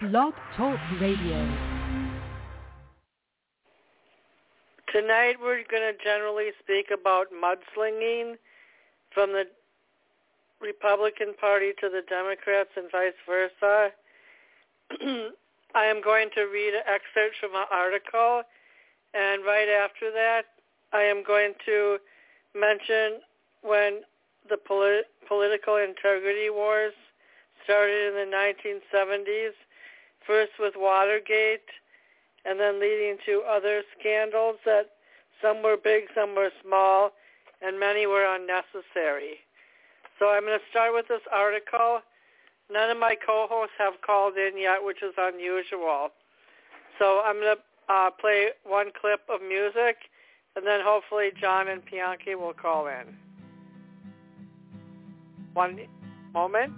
Blog Talk Radio. Tonight we're going to generally speak about mudslinging from the Republican Party to the Democrats and vice versa. I am going to read excerpts from an article, and right after that I am going to mention when the political integrity wars started in the 1970s, first with Watergate, and then leading to other scandals that some were big, some were small, and many were unnecessary. So I'm going to start with this article. None of my co-hosts have called in yet, which is unusual. So I'm going to play one clip of music, and then hopefully John and Bianchi will call in. One moment.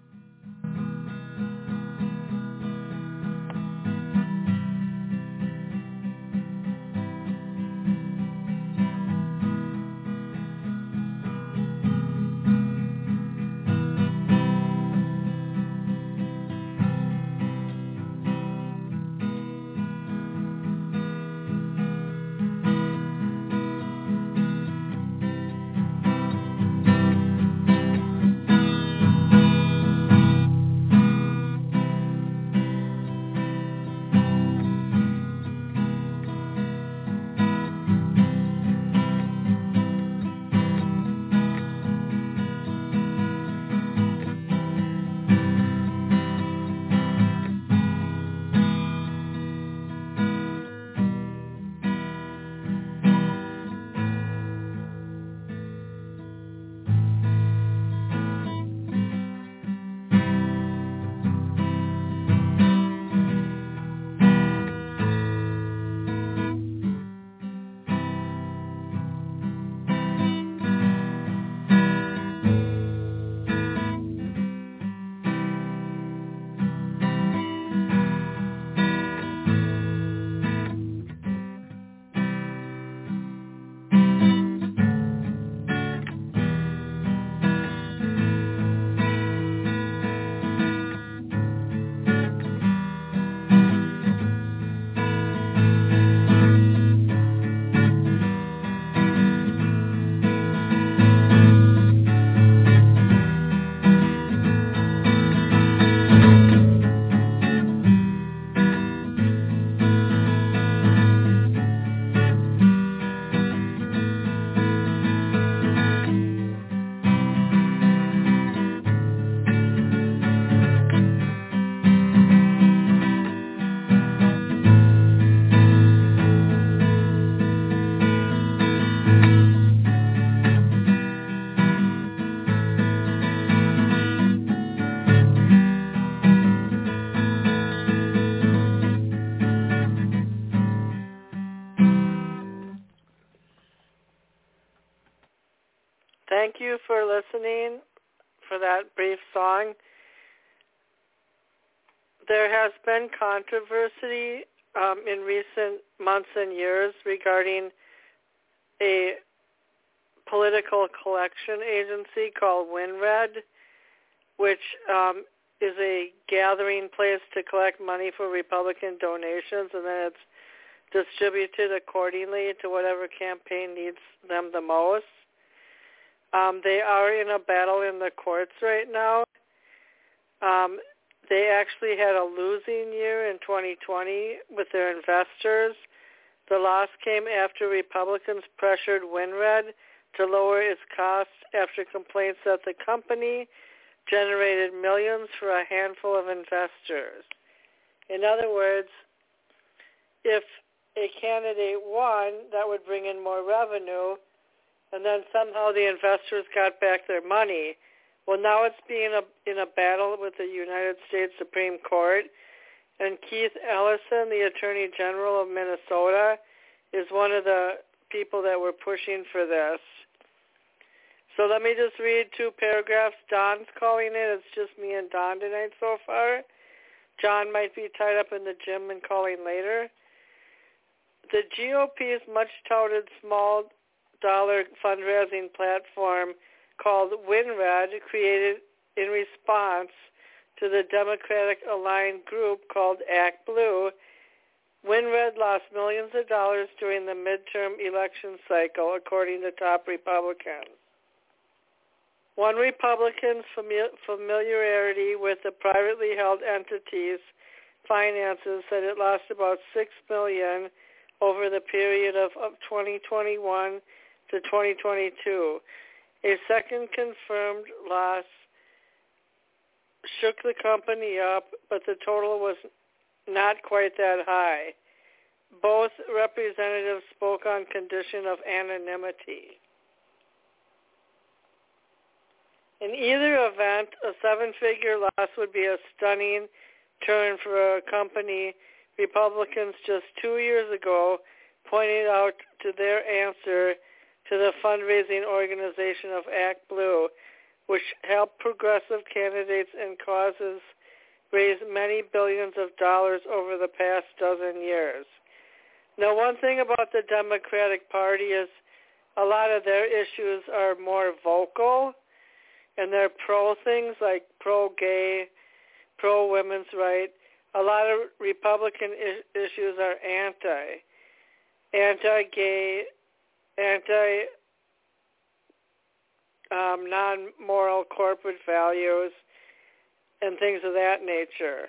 Thank you for listening for that brief song. There has been controversy in recent months and years regarding a political collection agency called WinRed, which is a gathering place to collect money for Republican donations, and then it's distributed accordingly to whatever campaign needs them the most. They are in a battle in the courts right now. They actually had a losing year in 2020 with their investors. The loss came after Republicans pressured WinRed to lower its costs after complaints that the company generated millions for a handful of investors. In other words, if a candidate won, that would bring in more revenue, and then somehow the investors got back their money. Well, now it's being in a battle with the United States Supreme Court, and Keith Ellison, the Attorney General of Minnesota, is one of the people that were pushing for this. So let me just read two paragraphs. Don's calling in. It's just me and Don tonight so far. John might be tied up in the gym and calling later. The GOP's much-touted small-dollar fundraising platform called WinRed, created in response to the Democratic-aligned group called Act Blue, WinRed lost millions of dollars during the midterm election cycle, according to top Republicans. One Republican's familiarity with the privately held entity's finances said it lost about $6 million over the period of 2021 to 2022. A second confirmed loss shook the company up, but the total was not quite that high. Both representatives spoke on condition of anonymity. In either event, a seven-figure loss would be a stunning turn for a company Republicans just 2 years ago pointed out to their answer to the fundraising organization of Act Blue, which helped progressive candidates and causes raise many billions of dollars over the past dozen years. Now, one thing about the Democratic Party is a lot of their issues are more vocal, and they're pro things like pro-gay, pro-women's rights. A lot of Republican issues are anti-gay, non-moral corporate values, and things of that nature.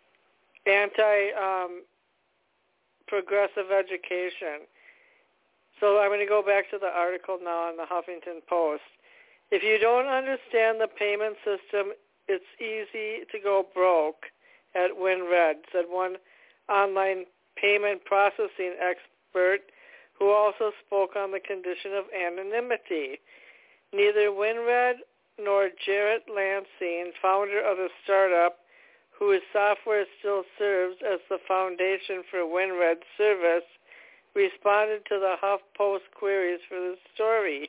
Progressive education. So I'm going to go back to the article now on the Huffington Post. If you don't understand the payment system, it's easy to go broke at WinRed, said one online payment processing expert who also spoke on the condition of anonymity. Neither WinRed nor Jarrett Lansing, founder of the startup, whose software still serves as the foundation for WinRed's service, responded to the HuffPost queries for the story.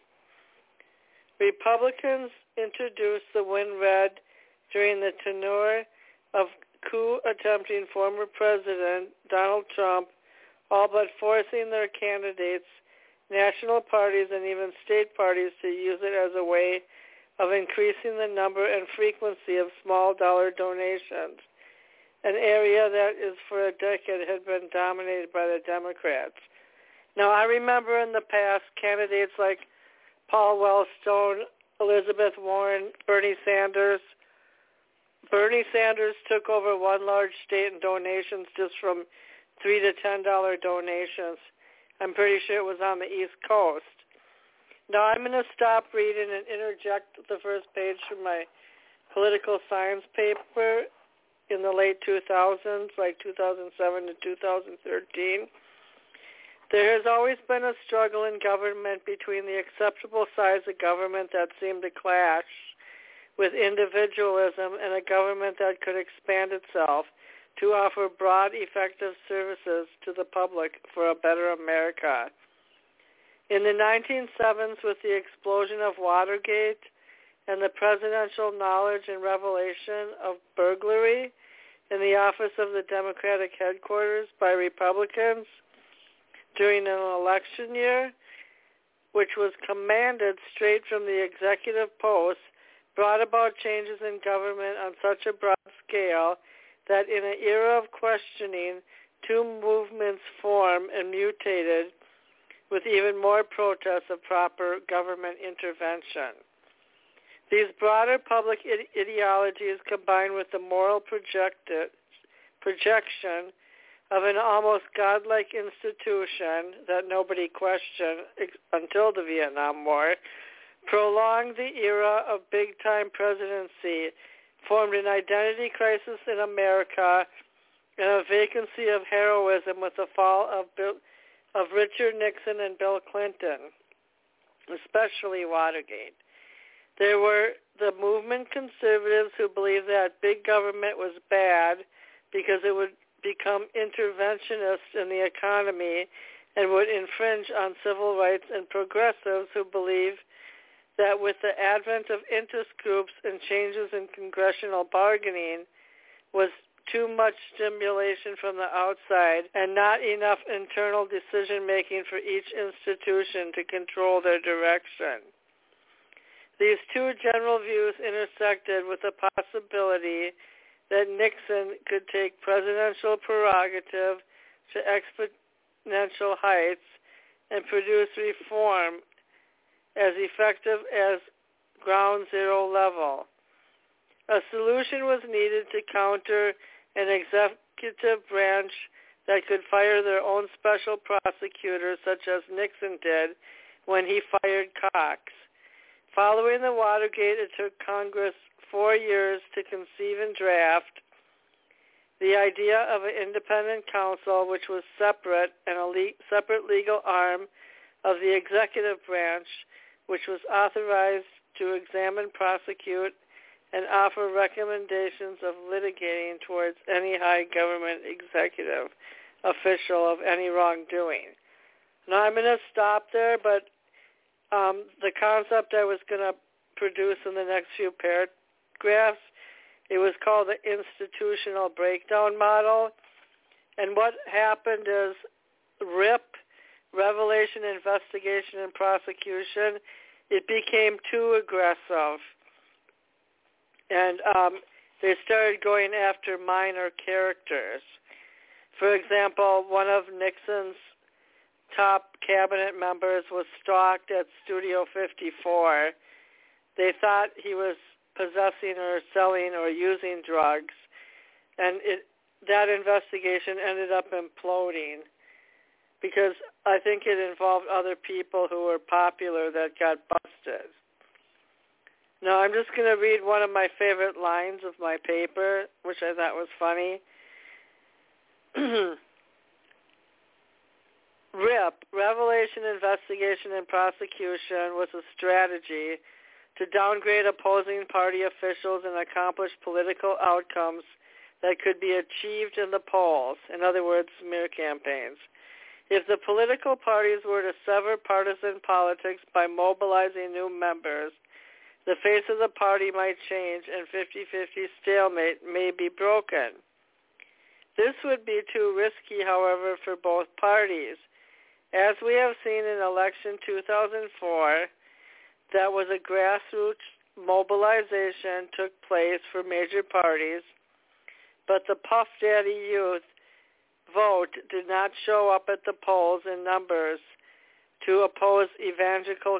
Republicans introduced the WinRed during the tenure of coup-attempting former President Donald Trump, all but forcing their candidates, national parties, and even state parties to use it as a way of increasing the number and frequency of small dollar donations, an area that is for a decade had been dominated by the Democrats. Now, I remember in the past candidates like Paul Wellstone, Elizabeth Warren, Bernie Sanders. Bernie Sanders took over one large state in donations just from $3 to $10 donations. I'm pretty sure it was on the East Coast. Now I'm going to stop reading and interject the first page from my political science paper in the late 2000s, like 2007 to 2013. There has always been a struggle in government between the acceptable size of government that seemed to clash with individualism and a government that could expand itself to offer broad, effective services to the public for a better America. In the 1970s, with the explosion of Watergate and the presidential knowledge and revelation of burglary in the office of the Democratic headquarters by Republicans during an election year, which was commanded straight from the executive post, brought about changes in government on such a broad scale that in an era of questioning, two movements formed and mutated with even more protests of proper government intervention. These broader public ideologies combined with the moral projection of an almost godlike institution that nobody questioned until the Vietnam War, prolonged the era of big-time presidency, formed an identity crisis in America, and a vacancy of heroism with the fall of Richard Nixon and Bill Clinton, especially Watergate. There were the movement conservatives who believed that big government was bad because it would become interventionist in the economy and would infringe on civil rights, and progressives who believed that with the advent of interest groups and changes in congressional bargaining was too much stimulation from the outside and not enough internal decision-making for each institution to control their direction. These two general views intersected with the possibility that Nixon could take presidential prerogative to exponential heights and produce reform as effective as ground zero level. A solution was needed to counter an executive branch that could fire their own special prosecutors, such as Nixon did when he fired Cox. Following the Watergate, it took Congress 4 years to conceive and draft the idea of an independent counsel, which was separate and a separate legal arm of the executive branch, which was authorized to examine, prosecute, and offer recommendations of litigating towards any high government executive official of any wrongdoing. Now, I'm going to stop there, but the concept I was going to produce in the next few paragraphs, it was called the institutional breakdown model. And what happened is RIP, Revelation, Investigation, and Prosecution, it became too aggressive. And they started going after minor characters. For example, one of Nixon's top cabinet members was stalked at Studio 54. They thought he was possessing or selling or using drugs, and that investigation ended up imploding because I think it involved other people who were popular that got busted. Now, I'm just going to read one of my favorite lines of my paper, which I thought was funny. RIP, Revelation, Investigation, and Prosecution, was a strategy to downgrade opposing party officials and accomplish political outcomes that could be achieved in the polls, in other words, smear campaigns. If the political parties were to sever partisan politics by mobilizing new members, the face of the party might change and 50-50 stalemate may be broken. This would be too risky, however, for both parties. As we have seen in election 2004, that was a grassroots mobilization took place for major parties, but the Puff Daddy youth vote did not show up at the polls in numbers to oppose evangelical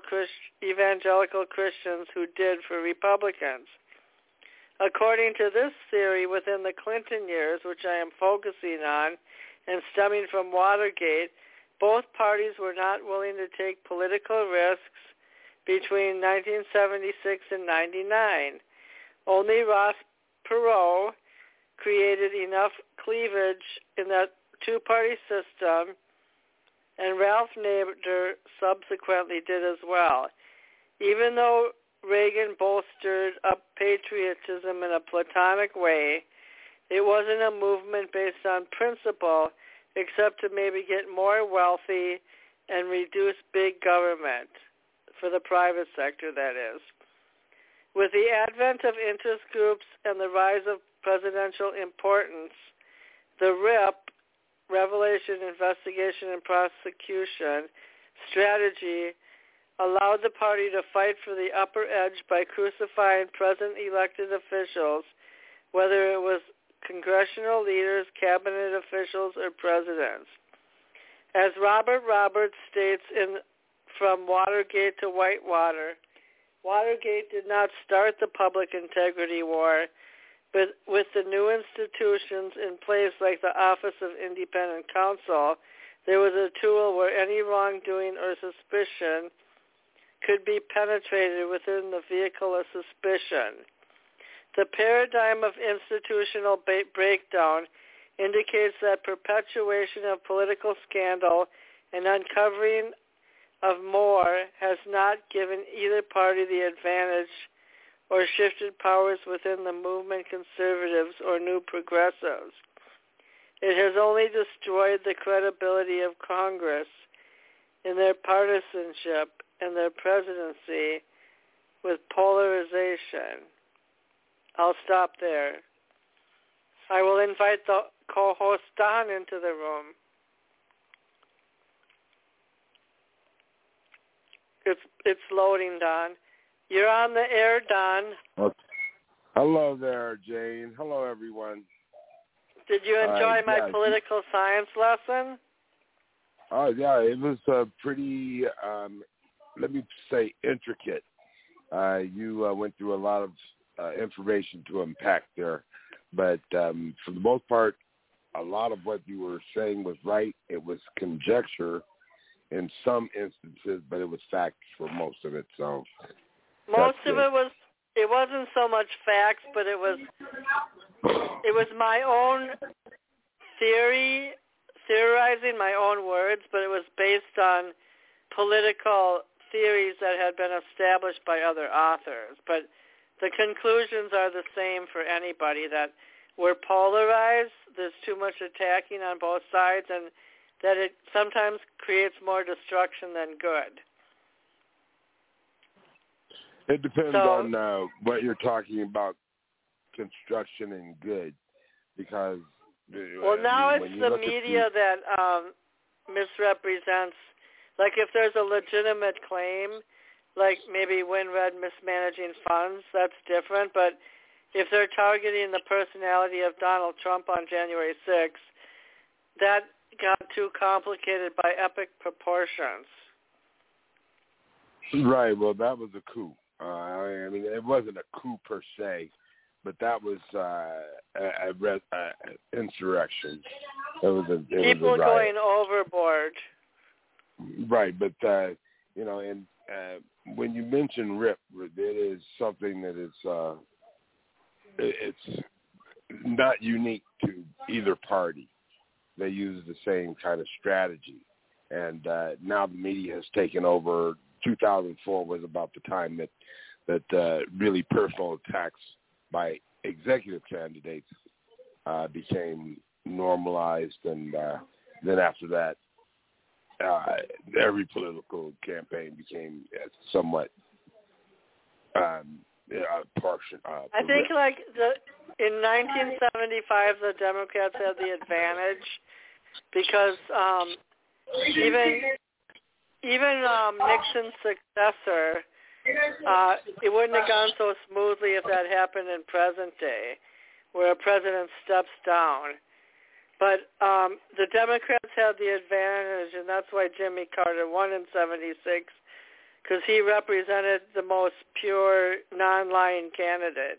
Christians who did for Republicans. According to this theory, within the Clinton years, which I am focusing on, and stemming from Watergate, both parties were not willing to take political risks between 1976 and 99. Only Ross Perot created enough cleavage in that two-party system, and Ralph Nader subsequently did as well. Even though Reagan bolstered up patriotism in a platonic way, it wasn't a movement based on principle, except to maybe get more wealthy and reduce big government, for the private sector, that is. With the advent of interest groups and the rise of presidential importance, the RIP, Revelation, Investigation, and Prosecution strategy allowed the party to fight for the upper edge by crucifying present elected officials, whether it was congressional leaders, cabinet officials, or presidents. As Robert Roberts states in From Watergate to Whitewater, Watergate did not start the public integrity war, but with the new institutions in place like the Office of Independent Counsel, there was a tool where any wrongdoing or suspicion could be penetrated within the vehicle of suspicion. The paradigm of institutional breakdown indicates that perpetuation of political scandal and uncovering of more has not given either party the advantage or shifted powers within the movement conservatives or new progressives. It has only destroyed the credibility of Congress in their partisanship and their presidency with polarization. I'll stop there. I will invite the co-host Don into the room. It's loading, Don. You're on the air, Don. Hello there, Jane. Hello, everyone. Did you enjoy my political science lesson? Oh, yeah, it was pretty, let me say, intricate. You went through a lot of information to unpack there, but for the most part, a lot of what you were saying was right. It was conjecture in some instances, but it was facts for most of it. So most of it was. It wasn't so much facts, but it was my own theorizing my own words, but it was based on political theories that had been established by other authors. But the conclusions are the same for anybody, that we're polarized, there's too much attacking on both sides, and that it sometimes creates more destruction than good. It depends on what you're talking about, construction and good, because... Well, now it's the media that misrepresents. Like if there's a legitimate claim, like maybe WinRed mismanaging funds, that's different. But if they're targeting the personality of Donald Trump on January 6th, that got too complicated by epic proportions. Right. Well, that was a coup. I mean, it wasn't a coup per se, but that was insurrection. People going overboard. Right, but and when you mention RIP, it is something that is it's not unique to either party. They use the same kind of strategy, and now the media has taken over. 2004 was about the time that really personal attacks by executive candidates became normalized, and then after that, every political campaign became somewhat partial. I think in 1975, the Democrats had the advantage because even Nixon's successor, it wouldn't have gone so smoothly if that happened in present day, where a president steps down. But the Democrats had the advantage, and that's why Jimmy Carter won in 76, because he represented the most pure, non-lying candidate.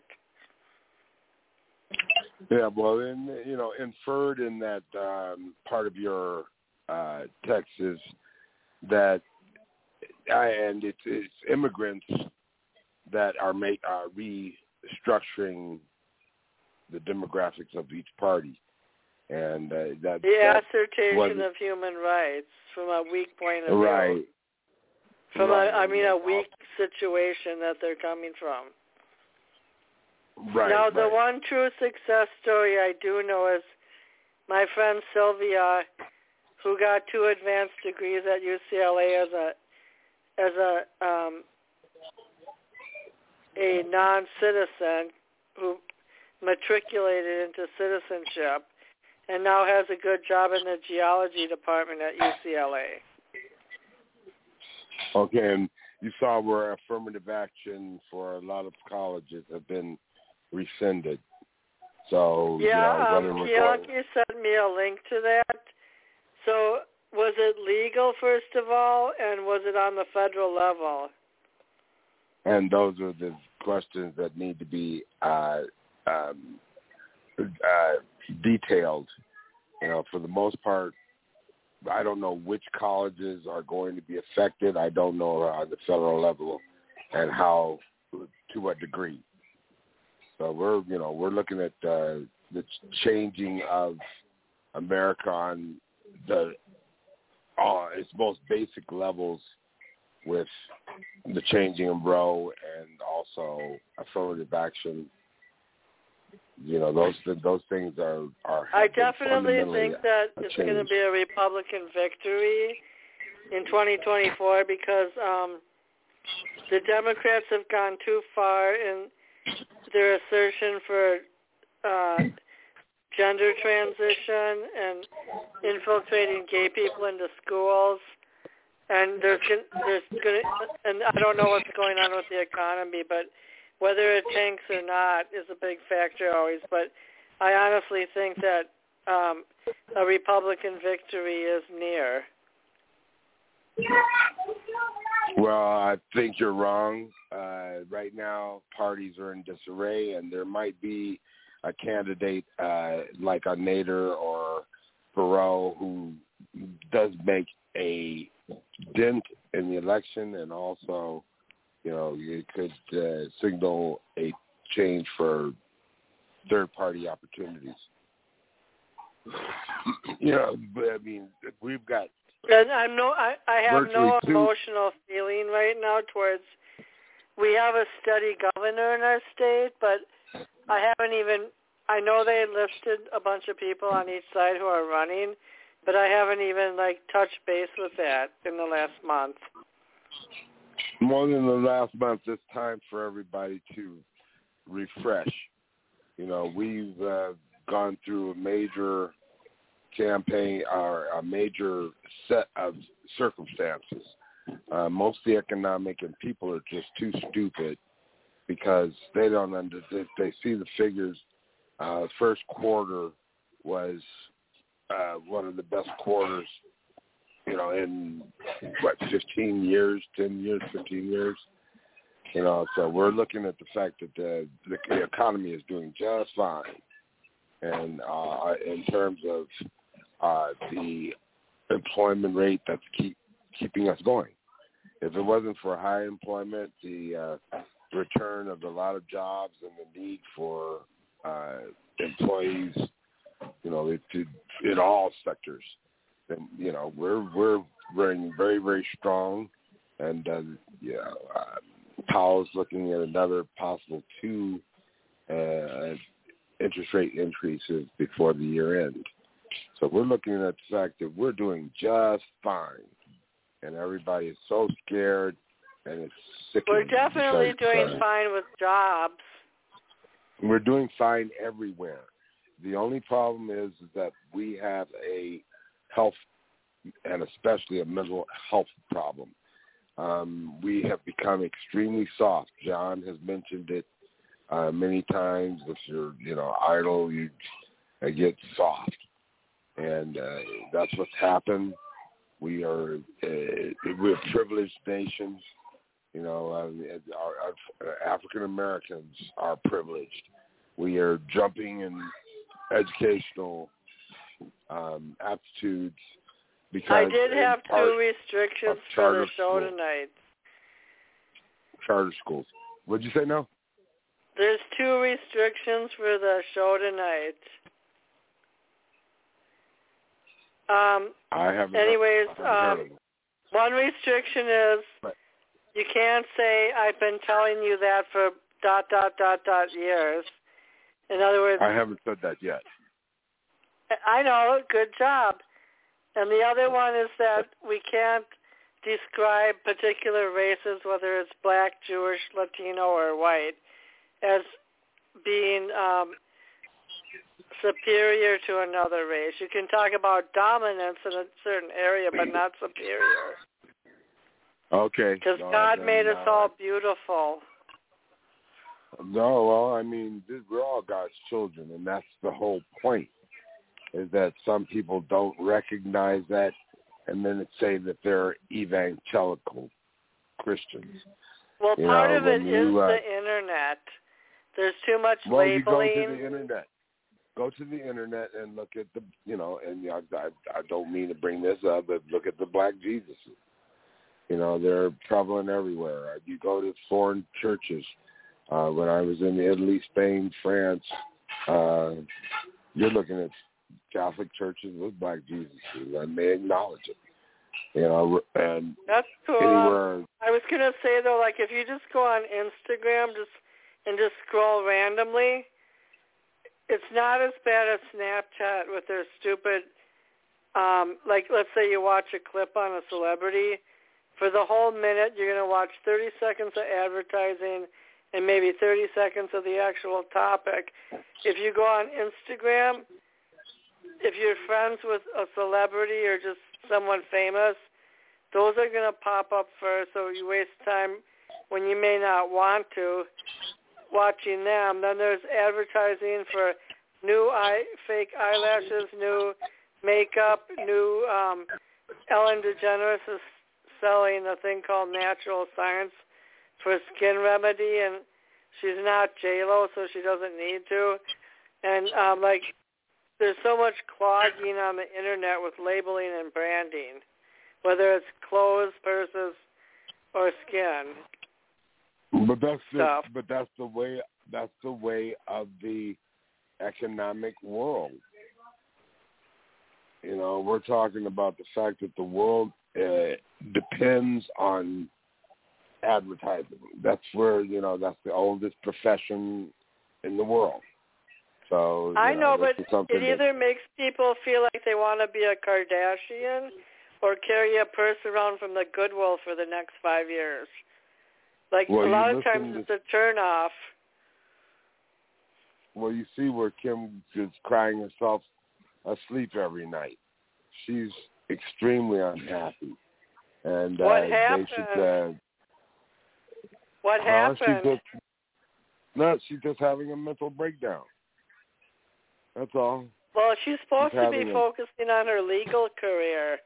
Yeah, well, inferred in that part of your text is that, and it's immigrants that are restructuring the demographics of each party. And the assertion of human rights from a weak point of view. Right. From a weak situation that they're coming from. Right. Now, the one true success story I do know is my friend Sylvia, who got 2 advanced degrees at UCLA as a non-citizen who matriculated into citizenship, and now has a good job in the geology department at UCLA. Okay, and you saw where affirmative action for a lot of colleges have been rescinded. So, Kiyoki sent me a link to that. So, was it legal, first of all, and was it on the federal level? And those are the questions that need to be detailed. For the most part, I don't know which colleges are going to be affected. I don't know on the federal level and how, to what degree. So we're looking at the changing of America on its most basic levels, with the changing of Roe and also affirmative action. Those things are I definitely think that it's going to be a Republican victory in 2024 because the Democrats have gone too far in their assertion for gender transition and infiltrating gay people into schools. And and I don't know what's going on with the economy, but Whether it tanks or not is a big factor always, but I honestly think that a Republican victory is near. Well, I think you're wrong. Right now, parties are in disarray, and there might be a candidate like a Nader or Perot who does make a dent in the election, and also, it could signal a change for third-party opportunities. But I mean, we've got. And I have no emotional feeling right now towards. We have a steady governor in our state, but I haven't even. I know they listed a bunch of people on each side who are running, but I haven't even touched base with that in the last month. More than the last month, it's time for everybody to refresh. We've gone through a major campaign or a major set of circumstances, mostly economic, and people are just too stupid because they don't understand. They see the figures. First quarter was one of the best quarters, in 15 years, 10 years, 15 years. So we're looking at the fact that the economy is doing just fine, and in terms of the employment rate that's keeping us going. If it wasn't for high employment, the return of a lot of jobs and the need for employees, in all sectors, then we're running very, very strong, and Powell's looking at another possible 2 interest rate increases before the year end. So we're looking at the fact that we're doing just fine, and everybody is so scared, and it's sickening. We're definitely doing fine with jobs. We're doing fine everywhere. The only problem is that we have a health, and especially a mental health problem. We have become extremely soft. John has mentioned it many times. If you're, idle, you get soft. And that's what's happened. We're a privileged nation. Our African Americans are privileged. We are jumping in educational aptitudes. Because I did have 2 restrictions for the show tonight. Charter schools. What'd you say now? There's 2 restrictions for the show tonight. I haven't. Anyways, one restriction is you can't say I've been telling you that for ... years. In other words, I haven't said that yet. I know. Good job. And the other one is that we can't describe particular races, whether it's black, Jewish, Latino, or white, as being superior to another race. You can talk about dominance in a certain area, but not superior. Okay. Because God made us all beautiful. No, well, I mean, we're all God's children, and that's the whole point, is that some people don't recognize that and then say that they're evangelical Christians. Well, part of it is the Internet. There's too much labeling. Well, you go to the Internet. Go to the Internet and look at the, and I don't mean to bring this up, but look at the black Jesuses. They're prevalent everywhere. You go to foreign churches. When I was in Italy, Spain, France, you're looking at Catholic churches with black Jesuses, and they acknowledge it. And that's cool. Anywhere, I was gonna say though, if you just go on Instagram and scroll randomly, it's not as bad as Snapchat with their stupid. Let's say you watch a clip on a celebrity. For the whole minute, you're gonna watch 30 seconds of advertising and maybe 30 seconds of the actual topic. If you go on Instagram, if you're friends with a celebrity or just someone famous, those are going to pop up first, so you waste time when you may not want to. watching them. Then there's advertising for new fake eyelashes, new makeup, new Ellen DeGeneres is selling a thing called Natural Science for skin remedy, and she's not J-Lo, so she doesn't need to. And there's so much clogging on the internet with labeling and branding, whether it's clothes, purses, or skin. But that's stuff. that's the way of the economic world. You know, we're talking about the fact that the world depends on advertising. That's where, that's the oldest profession in the world. So I know, but it either makes people feel like they want to be a Kardashian or carry a purse around from the Goodwill for the next 5 years. A lot of times it's a turn-off. Well, you see where Kim is crying herself asleep every night. She's extremely unhappy. And what happened? What happened? She's just having a mental breakdown. That's all. Well, she's supposed to be focusing on her legal career.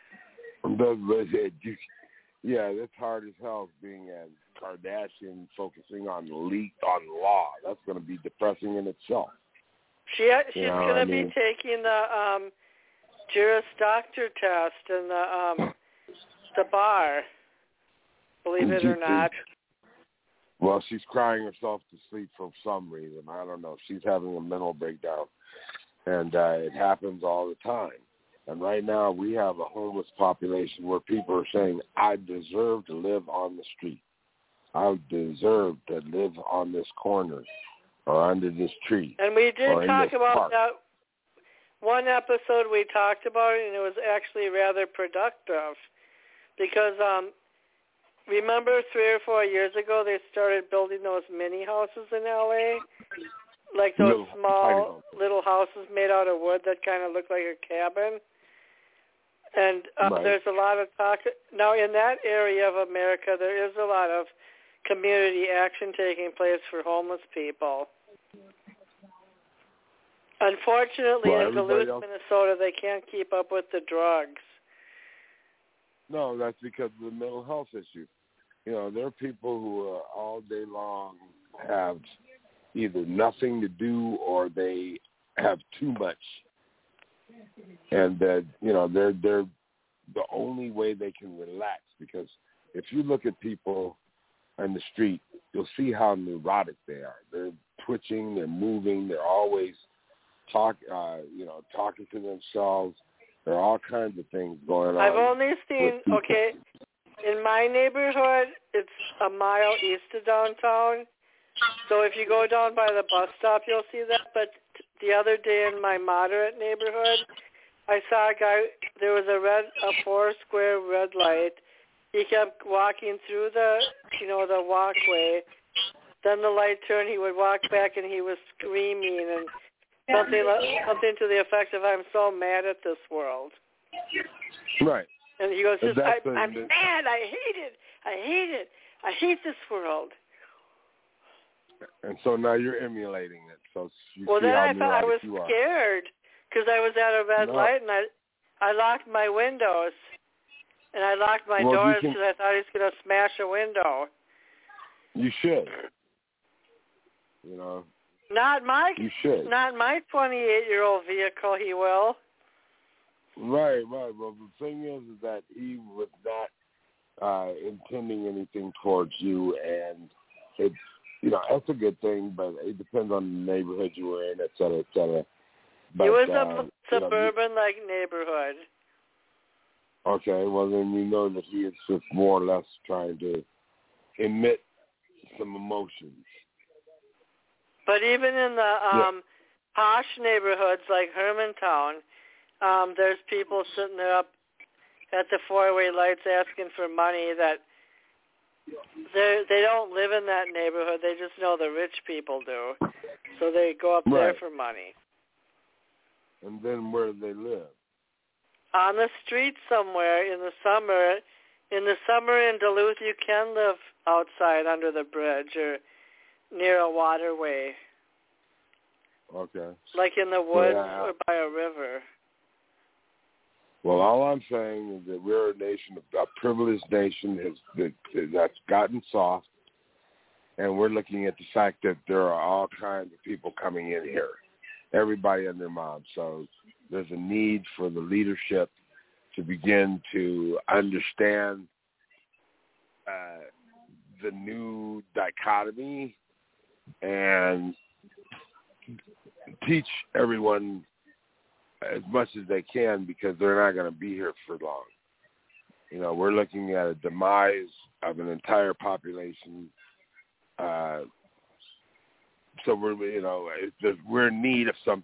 Yeah, it's hard as hell being a Kardashian focusing on law. That's going to be depressing in itself. She's going to be taking the Juris Doctor test and the bar, believe it or not. Well, she's crying herself to sleep for some reason. I don't know. She's having a mental breakdown, and it happens all the time. And right now we have a homeless population where people are saying, I deserve to live on the street. I deserve to live on this corner or under this tree. And we did talk about that. One episode we talked about it, and it was actually rather productive because remember 3 or 4 years ago they started building those mini houses in L.A., like those small little houses made out of wood that kind of look like a cabin. And there's a lot of talk. Now, in that area of America, there is a lot of community action taking place for homeless people. Unfortunately, in Duluth, Minnesota, they can't keep up with the drugs. No, that's because of the mental health issue. There are people who all day long have either nothing to do or they have too much. And they're the only way they can relax, because if you look at people on the street, you'll see how neurotic they are. They're twitching, they're moving, they're always talking to themselves. There are all kinds of things going on. I've only seen, in my neighborhood, it's a mile east of downtown. So if you go down by the bus stop, you'll see that. But the other day in my moderate neighborhood, I saw a guy, there was a 4-square red light. He kept walking through the walkway. Then the light turned, he would walk back and he was screaming and something to the effect of, I'm so mad at this world. Right. And he goes, I'm mad, I hate it. I hate this world. And so now you're emulating it. So then I thought I was scared because I was at a red light and I locked my windows and I locked my doors because I thought he was going to smash a window. You should. Not my 28-year-old vehicle, he will. Right. Well, the thing is that he was not intending anything towards you, and it's, that's a good thing, but it depends on the neighborhood you were in, et cetera, et cetera. But, it was a suburban-like neighborhood. Okay, well, then you know that he is just more or less trying to emit some emotions. But even in the posh neighborhoods like Hermantown, there's people sitting there up at the four-way lights asking for money that they don't live in that neighborhood. They just know the rich people do. So they go up there for money. And then where do they live? On the street somewhere in the summer. In the summer in Duluth, you can live outside under the bridge or near a waterway. Okay. Like in the woods Yeah. or by a river. Well, all I'm saying is that we're a nation, a privileged nation that's gotten soft, and we're looking at the fact that there are all kinds of people coming in here, everybody and their mom. So there's a need for the leadership to begin to understand the new dichotomy and teach everyone as much as they can, because they're not going to be here for long. You know, we're looking at a demise of an entire population. So we're in need of some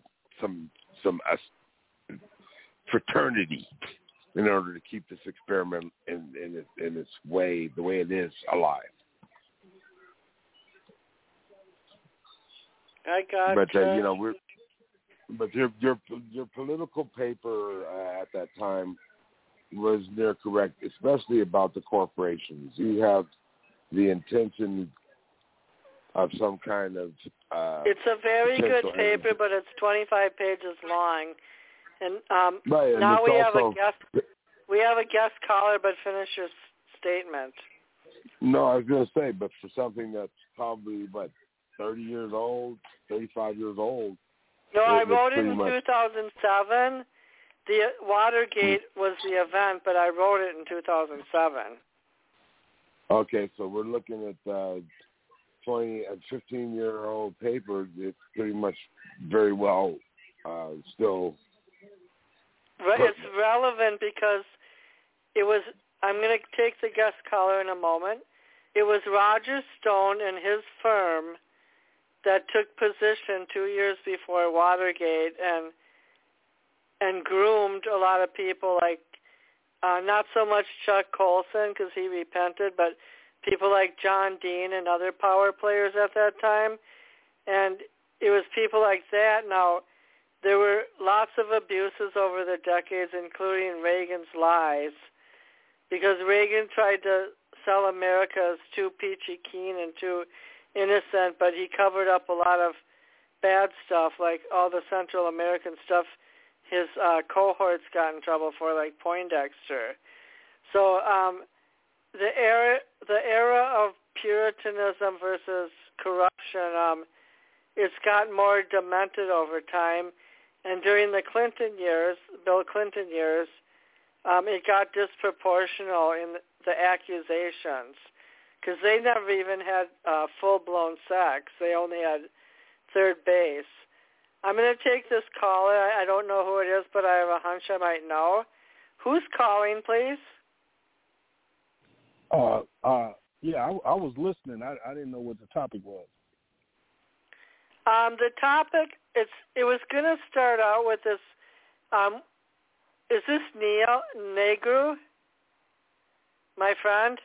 fraternity in order to keep this experiment in its way, the way it is, alive. I got. But your political paper at that time was near correct, especially about the corporations. You have the intention of some kind of. It's a very good paper, but it's 25 pages long, and right, now and we have a guest. We have a guest caller, but finish your statement. No, I was going to say, but for something that's probably 30 years old, 35 years old. No, I wrote it in 2007. The Watergate was the event, but I wrote it in 2007. Okay, so we're looking at 15-year-old paper. It's pretty much very well still. It's relevant because it was. I'm going to take the guest caller in a moment. It was Roger Stone and his firm that took position 2 years before Watergate and groomed a lot of people, like not so much Chuck Colson because he repented, but people like John Dean and other power players at that time. And it was people like that. Now, there were lots of abuses over the decades, including Reagan's lies, because Reagan tried to sell America as too peachy keen and too innocent, but he covered up a lot of bad stuff, like all the Central American stuff his cohorts got in trouble for, like Poindexter. So the era of Puritanism versus corruption, it's gotten more demented over time. And during the Clinton years, Bill Clinton years, it got disproportional in the accusations, because they never even had full-blown sex. They only had third base. I'm going to take this caller. I don't know who it is, but I have a hunch I might know. Who's calling, please? Yeah, I was listening. I didn't know what the topic was. The topic, it was going to start out with this, is this Neil Negru, my friend?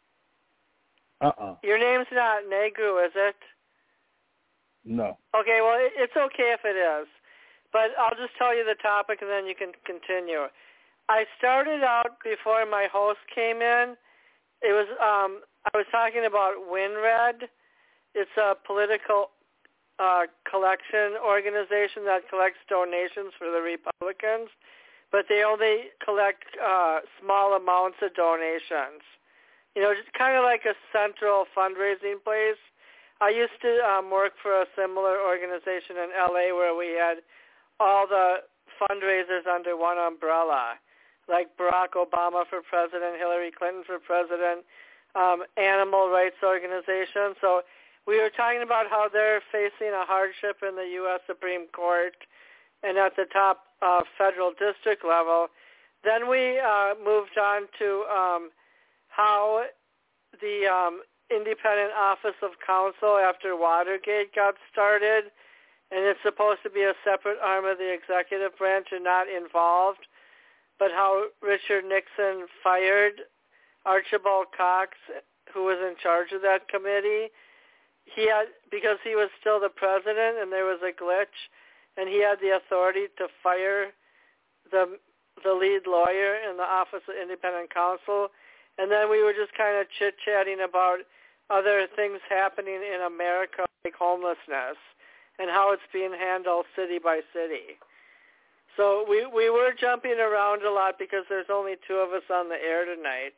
Your name's not Negru, is it? No. Okay, well, it's okay if it is. But I'll just tell you the topic and then you can continue. I started out before my host came in. It was I was talking about WinRed. It's a political collection organization that collects donations for the Republicans, but they only collect small amounts of donations. You know, just kind of like a central fundraising place. I used to work for a similar organization in L.A. where we had all the fundraisers under one umbrella, like Barack Obama for president, Hillary Clinton for president, animal rights organization. So we were talking about how they're facing a hardship in the U.S. Supreme Court and at the top federal district level. Then we moved on to how the Independent Office of Counsel after Watergate got started, and it's supposed to be a separate arm of the executive branch and not involved, but how Richard Nixon fired Archibald Cox, who was in charge of that committee. He had, because he was still the president and there was a glitch, and he had the authority to fire the lead lawyer in the Office of Independent Counsel. And then we were just kind of chit-chatting about other things happening in America, like homelessness, and how it's being handled city by city. So we were jumping around a lot because there's only two of us on the air tonight.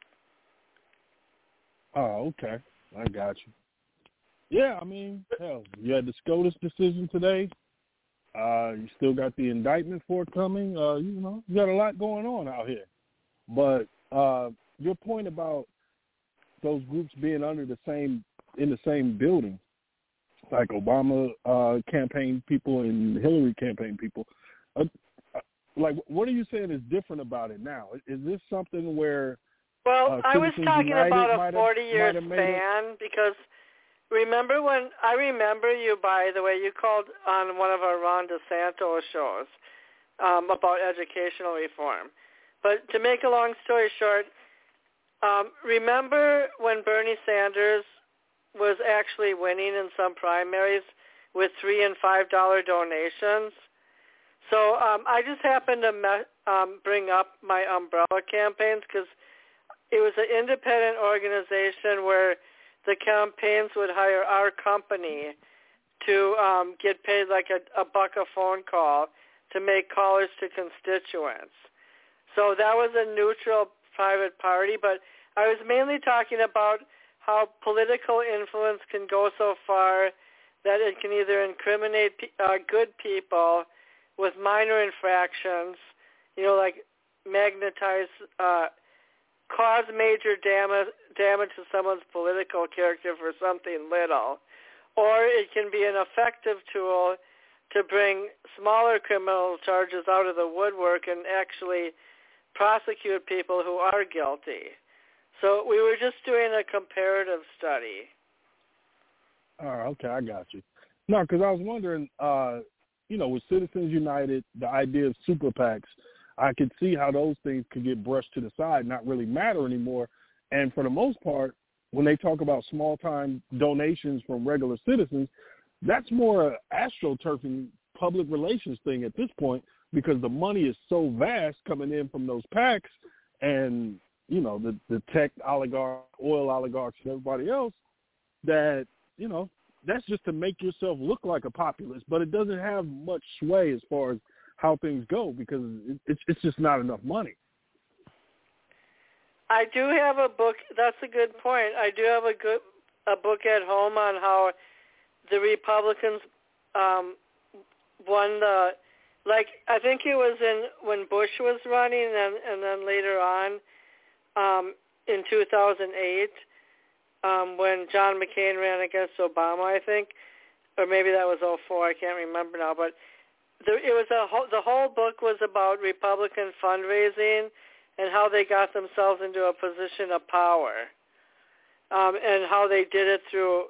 Oh, okay. I got you. Yeah, I mean, hell, you had the SCOTUS decision today. You still got the indictment forthcoming. You got a lot going on out here. But your point about those groups being in the same building, like Obama campaign people and Hillary campaign people, like, what are you saying is different about it now? Is this something where I was talking about a 40-year span because I remember you, by the way, you called on one of our Ron DeSantis shows about educational reform. But to make a long story short, remember when Bernie Sanders was actually winning in some primaries with $3 and $5 donations? So I just happened to bring up my umbrella campaigns because it was an independent organization where the campaigns would hire our company to get paid like a buck a phone call to make callers to constituents. So that was a neutral private party, but I was mainly talking about how political influence can go so far that it can either incriminate good people with minor infractions, like magnetize, cause major damage to someone's political character for something little, or it can be an effective tool to bring smaller criminal charges out of the woodwork and actually prosecute people who are guilty. So we were just doing a comparative study. Oh, okay, I got you. No, because I was wondering, with Citizens United, the idea of super PACs, I could see how those things could get brushed to the side, not really matter anymore. And for the most part, when they talk about small-time donations from regular citizens, that's more an astroturfing public relations thing at this point because the money is so vast coming in from those PACs and, the tech oligarchs, oil oligarchs, and everybody else that, that's just to make yourself look like a populist, but it doesn't have much sway as far as how things go because it's just not enough money. I do have a book. That's a good point. I do have a book at home on how the Republicans won the, I think it was when Bush was running and then later on in 2008 when John McCain ran against Obama, I think, or maybe that was 2004. I can't remember now, but the whole book was about Republican fundraising and how they got themselves into a position of power, and how they did it through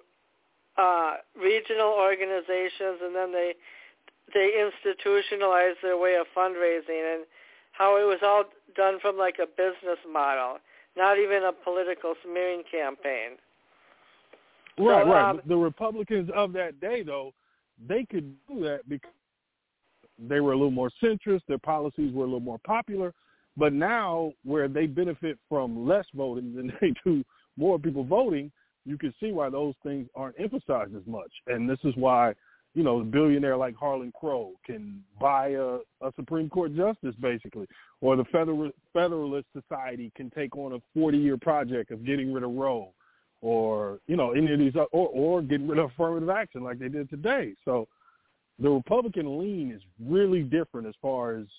regional organizations, and then they institutionalized their way of fundraising, and how it was all done from like a business model, not even a political smearing campaign. Right, right. The Republicans of that day, though, they could do that because they were a little more centrist, their policies were a little more popular, but now where they benefit from less voting than they do more people voting, you can see why those things aren't emphasized as much. And this is why, a billionaire like Harlan Crow can buy a Supreme Court justice, basically, or the Federalist Society can take on a 40-year project of getting rid of Roe, or, any of these, or getting rid of affirmative action like they did today. So the Republican lean is really different as far as,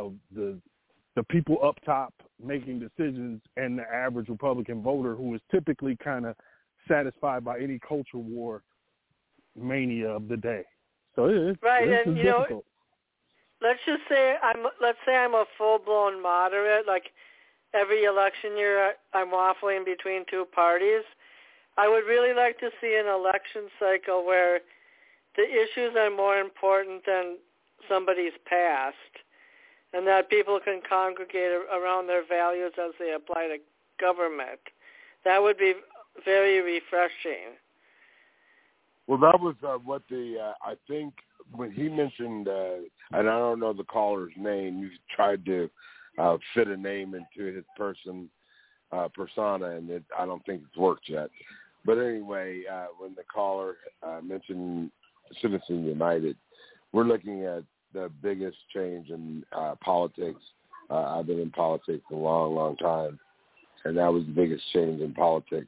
the people up top making decisions and the average Republican voter who is typically kind of satisfied by any culture war mania of the day. So it's right, it's and difficult. Let's say I'm a full-blown moderate. Like every election year, I'm waffling between two parties. I would really like to see an election cycle where the issues are more important than somebody's past, and that people can congregate around their values as they apply to government. That would be very refreshing. Well, that was what I think when he mentioned, and I don't know the caller's name, you tried to fit a name into his persona, and I don't think it's worked yet. But anyway, when the caller mentioned Citizens United, we're looking at the biggest change in politics. I've been in politics a long, long time, and that was the biggest change in politics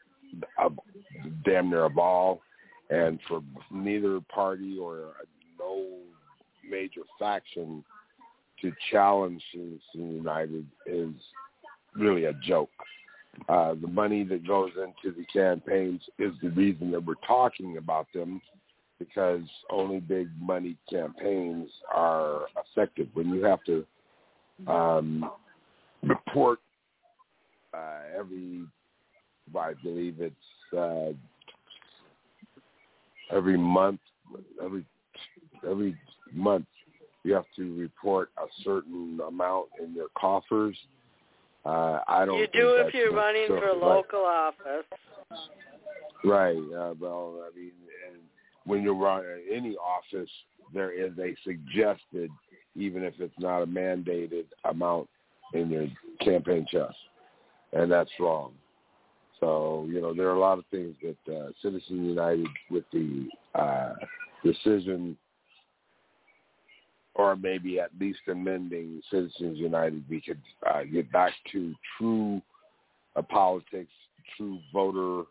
damn near of all. And for neither party or no major faction to challenge Citizens United is really a joke. The money that goes into the campaigns is the reason that we're talking about them, because only big money campaigns are effective. When you have to report I believe it's every month you have to report a certain amount in your coffers. I don't. You do if you're running for local office. Right. Well, I mean, and when you're running any office, there is a suggested, even if it's not a mandated amount in your campaign chest, and that's wrong. So, there are a lot of things that Citizens United, with the decision, or maybe at least amending Citizens United, we could get back to true politics, true voter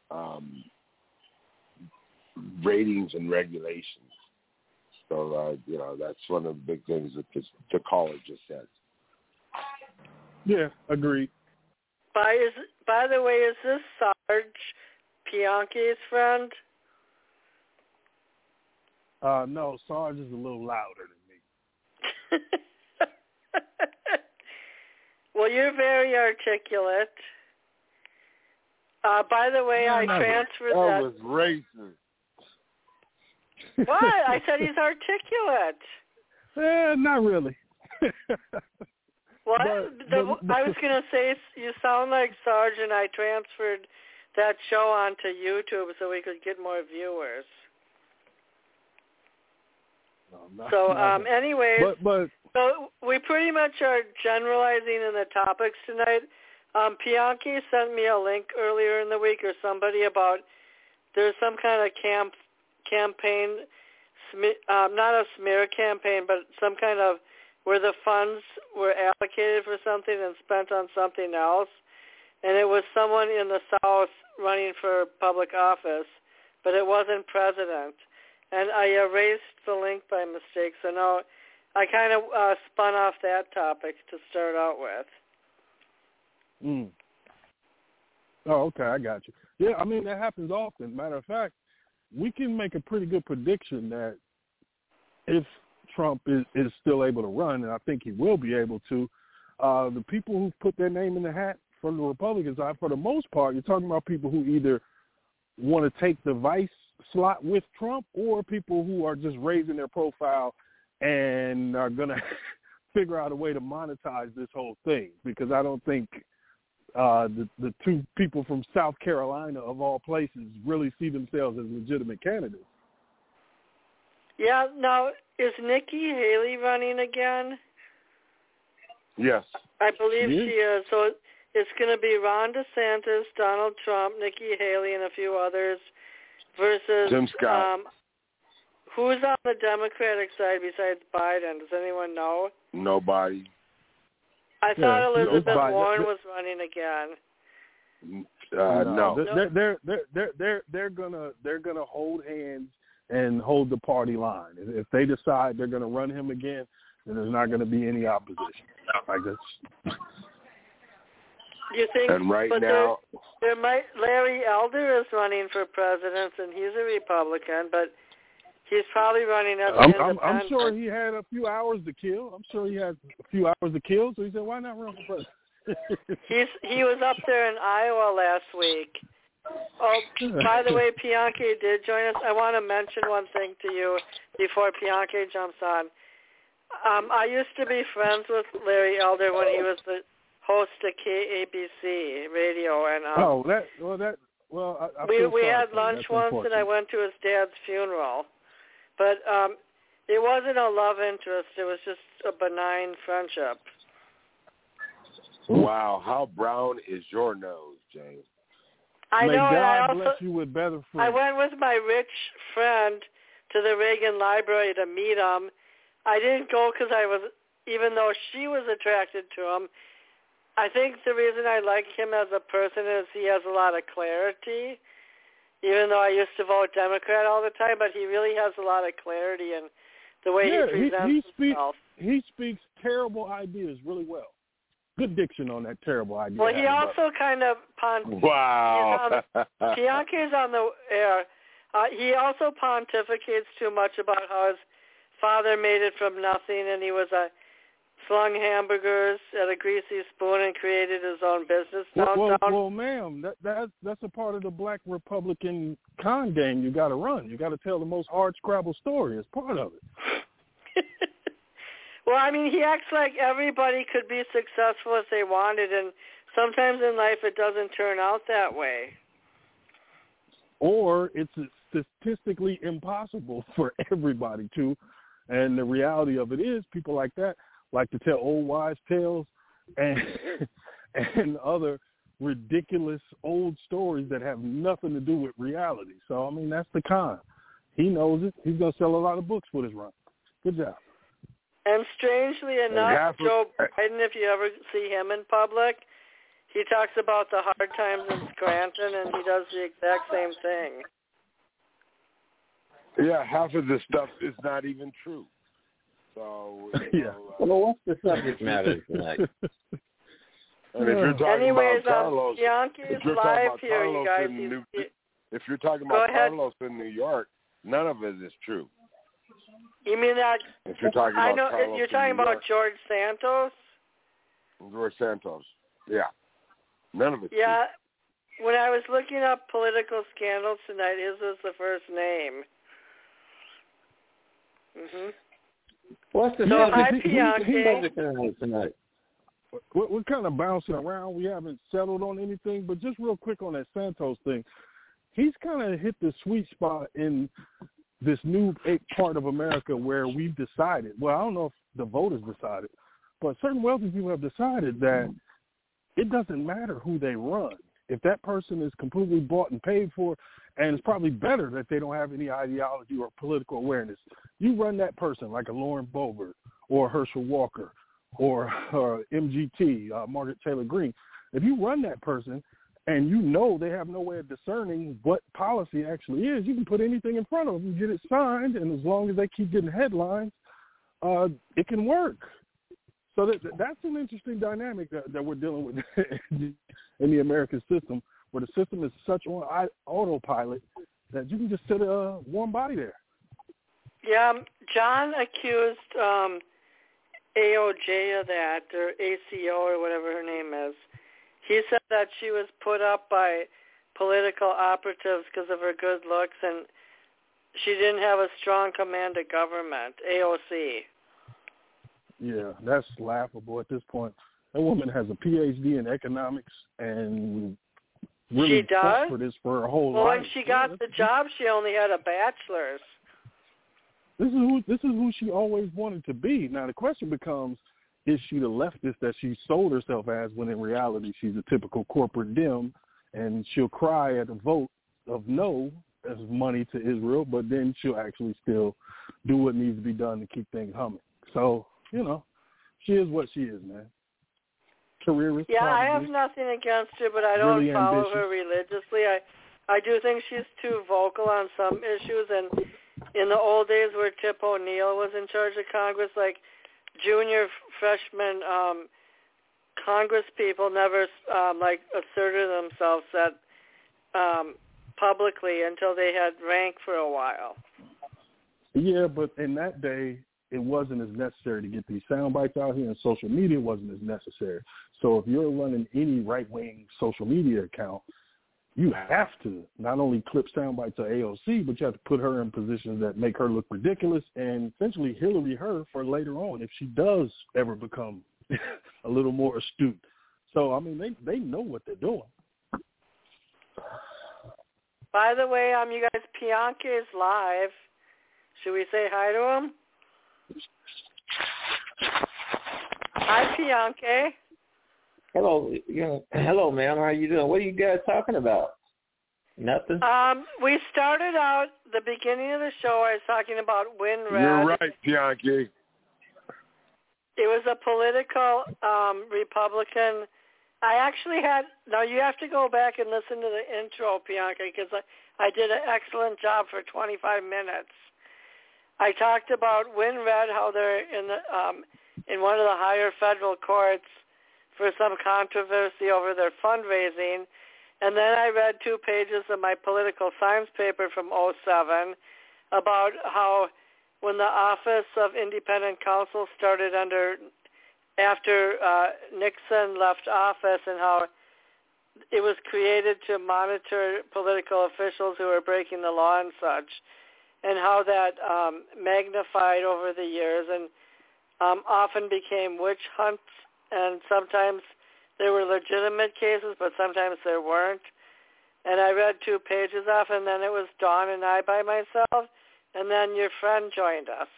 ratings and regulations. So, that's one of the big things that the caller just said. Yeah, agreed. By the way, is this Sarge Bianchi's friend? No, Sarge is a little louder than me. Well, you're very articulate. By the way, I transferred that. That was racist. What? I said he's articulate. Not really. What? I was going to say, you sound like Sarge, and I transferred that show onto YouTube so we could get more viewers. Anyways, so we pretty much are generalizing in the topics tonight. Bianchi sent me a link earlier in the week, or somebody, about there's some kind of campaign, not a smear campaign, but some kind of where the funds were allocated for something and spent on something else. And it was someone in the South running for public office, but it wasn't president. And I erased the link by mistake, so now I kind of spun off that topic to start out with. Oh, okay, I got you. Yeah, I mean, that happens often. Matter of fact, we can make a pretty good prediction that if Trump is still able to run, and I think he will be able to, the people who put their name in the hat from the Republican side, for the most part, you're talking about people who either want to take the vice slot with Trump, or people who are just raising their profile and are going to figure out a way to monetize this whole thing, because I don't think the two people from South Carolina, of all places, really see themselves as legitimate candidates. Yeah, now, is Nikki Haley running again? Yes. I believe she is. So it's going to be Ron DeSantis, Donald Trump, Nikki Haley, and a few others versus Jim Scott. Who's on the Democratic side besides Biden? Does anyone know? Nobody. I thought Elizabeth Warren was running again. No. They're gonna hold hands and hold the party line. If they decide they're gonna run him again, then there's not gonna be any opposition. I guess. You think? And right now, Larry Elder is running for president, and he's a Republican, but he's probably running as an independent. I'm sure he had a few hours to kill. So he said, why not run for president? He was up there in Iowa last week. Oh, by the way, Bianchi did join us. I want to mention one thing to you before Bianchi jumps on. I used to be friends with Larry Elder when he was the host of KABC radio, and we had lunch once, and I went to his dad's funeral. But it wasn't a love interest. It was just a benign friendship. Wow. How brown is your nose, James? I May know, God and I also, bless you with better friends. I went with my rich friend to the Reagan Library to meet him. I didn't go because even though she was attracted to him, I think the reason I like him as a person is he has a lot of clarity. Even though I used to vote Democrat all the time, but he really has a lot of clarity in the way he presents himself. He speaks terrible ideas really well. Good diction on that terrible idea. Well, he also kind of wow. Bianchi's on the air. He also pontificates too much about how his father made it from nothing, and he was slung hamburgers at a greasy spoon and created his own business downtown. Well, ma'am, that's a part of the black Republican con game you got to run. You got to tell the most hard-scrabble story as part of it. Well, I mean, he acts like everybody could be successful if they wanted, and sometimes in life it doesn't turn out that way. Or it's statistically impossible for everybody to, and the reality of it is people like that like to tell old wives' tales and other ridiculous old stories that have nothing to do with reality. So, I mean, that's the con. He knows it. He's going to sell a lot of books with his run. Good job. And strangely enough, Joe Biden, if you ever see him in public, he talks about the hard times in Scranton, and he does the exact same thing. Yeah, half of this stuff is not even true. So, well, what's the subject matter tonight? And if you're talking Anyways, about Carlos, Bianchi's live here, you guys. If you're talking about Carlos in New York, none of it is true. You mean that? If you're talking about Carlos you're talking about George Santos? George Santos, yeah. None of it. Yeah. When I was looking up political scandals tonight, his was the first name. Mhm. What's the subject tonight? We're kind of bouncing around. We haven't settled on anything, but just real quick on that Santos thing, he's kind of hit the sweet spot in this new part of America where we've decided, well, I don't know if the voters decided, but certain wealthy people have decided that it doesn't matter who they run. If that person is completely bought and paid for, and it's probably better that they don't have any ideology or political awareness, you run that person like a Lauren Boebert or Herschel Walker or MGT, Margaret Taylor Greene. If you run that person and you know they have no way of discerning what policy actually is, you can put anything in front of them, get it signed, and as long as they keep getting headlines, it can work. So that's an interesting dynamic that we're dealing with in the American system, where the system is such on autopilot that you can just sit a warm body there. Yeah, John accused AOJ of that, or ACO, or whatever her name is. He said that she was put up by political operatives because of her good looks, and she didn't have a strong command of government, AOC. Yeah, that's laughable at this point. That woman has a PhD in economics and really fought for this for her whole life. Well, when she got the job, she only had a bachelor's. This is who she always wanted to be. Now the question becomes, is she the leftist that she sold herself as, when in reality she's a typical corporate dim, and she'll cry at a vote of no as money to Israel, but then she'll actually still do what needs to be done to keep things humming. So, she is what she is, man. Careerist. Yeah, probably. I have nothing against her, but I don't really follow ambitious. her religiously. I do think she's too vocal on some issues, and in the old days where Tip O'Neill was in charge of Congress, like junior freshman Congress people never asserted themselves publicly until they had rank for a while. Yeah, but in that day, it wasn't as necessary to get these sound bites out here, and social media wasn't as necessary. So if you're running any right-wing social media account, you have to not only clip sound bites of AOC, but you have to put her in positions that make her look ridiculous and essentially Hillary her for later on if she does ever become a little more astute. So, I mean, they know what they're doing. By the way, you guys, Bianchi is live. Should we say hi to him? Hi, Bianchi. Hello, hello, ma'am. How are you doing? What are you guys talking about? Nothing? We started out, the beginning of the show, I was talking about WinRed. You're right, Bianchi. It was a political Republican. I actually had, now you have to go back and listen to the intro, Bianca, because I did an excellent job for 25 minutes. I talked about WinRed, how they're in one of the higher federal courts for some controversy over their fundraising. And then I read 2 pages of my political science paper from 2007 about how when the Office of Independent Counsel started after Nixon left office, and how it was created to monitor political officials who were breaking the law and such, and how that magnified over the years and often became witch hunts, and sometimes there were legitimate cases, but sometimes there weren't. And I read 2 pages off, and then it was Dawn and I by myself, and then your friend joined us.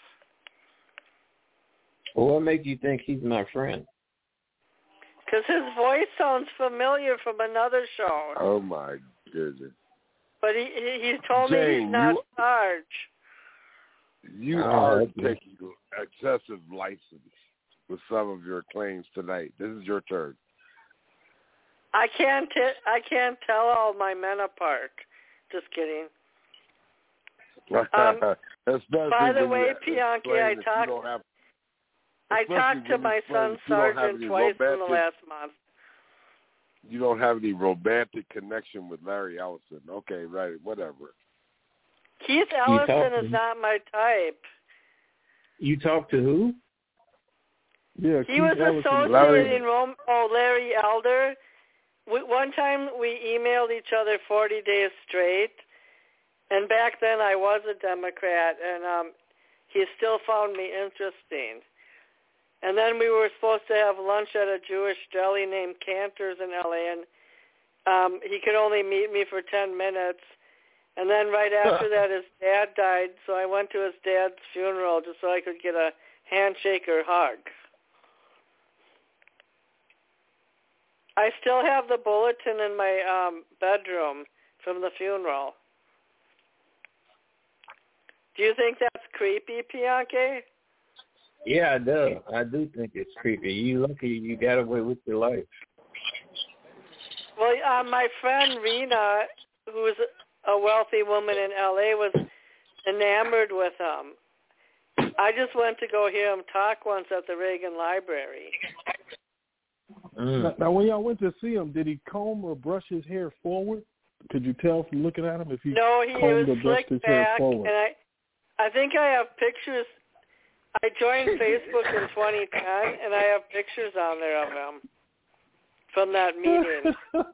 Well, what makes you think he's my friend? Because his voice sounds familiar from another show. Oh, my goodness. But he told Jane, me he's not Sarge. You are taking excessive license with some of your claims tonight. This is your turn. I can't tell all my men apart. Just kidding. By the way, Bianchi, I talked to my son Sergeant twice in the last month. You don't have any romantic connection with Larry Ellison. Okay, right, whatever. Keith Ellison is not my type. You talked to who? Yeah, he was associating Larry Elder. One time we emailed each other 40 days straight, and back then I was a Democrat, and he still found me interesting. And then we were supposed to have lunch at a Jewish deli named Cantor's in L.A., and he could only meet me for 10 minutes. And then right after that, his dad died, so I went to his dad's funeral just so I could get a handshake or hug. I still have the bulletin in my bedroom from the funeral. Do you think that's creepy, Bianchi? Yeah, I do. I do think it's creepy. You lucky you got away with your life. Well, my friend Rena, who is a wealthy woman in L.A., was enamored with him. I just went to go hear him talk once at the Reagan Library. Now, when y'all went to see him, did he comb or brush his hair forward? Could you tell from looking at him if he combed or brushed his hair forward? And I think I have pictures. I joined Facebook in 2010, and I have pictures on there of him from that meeting.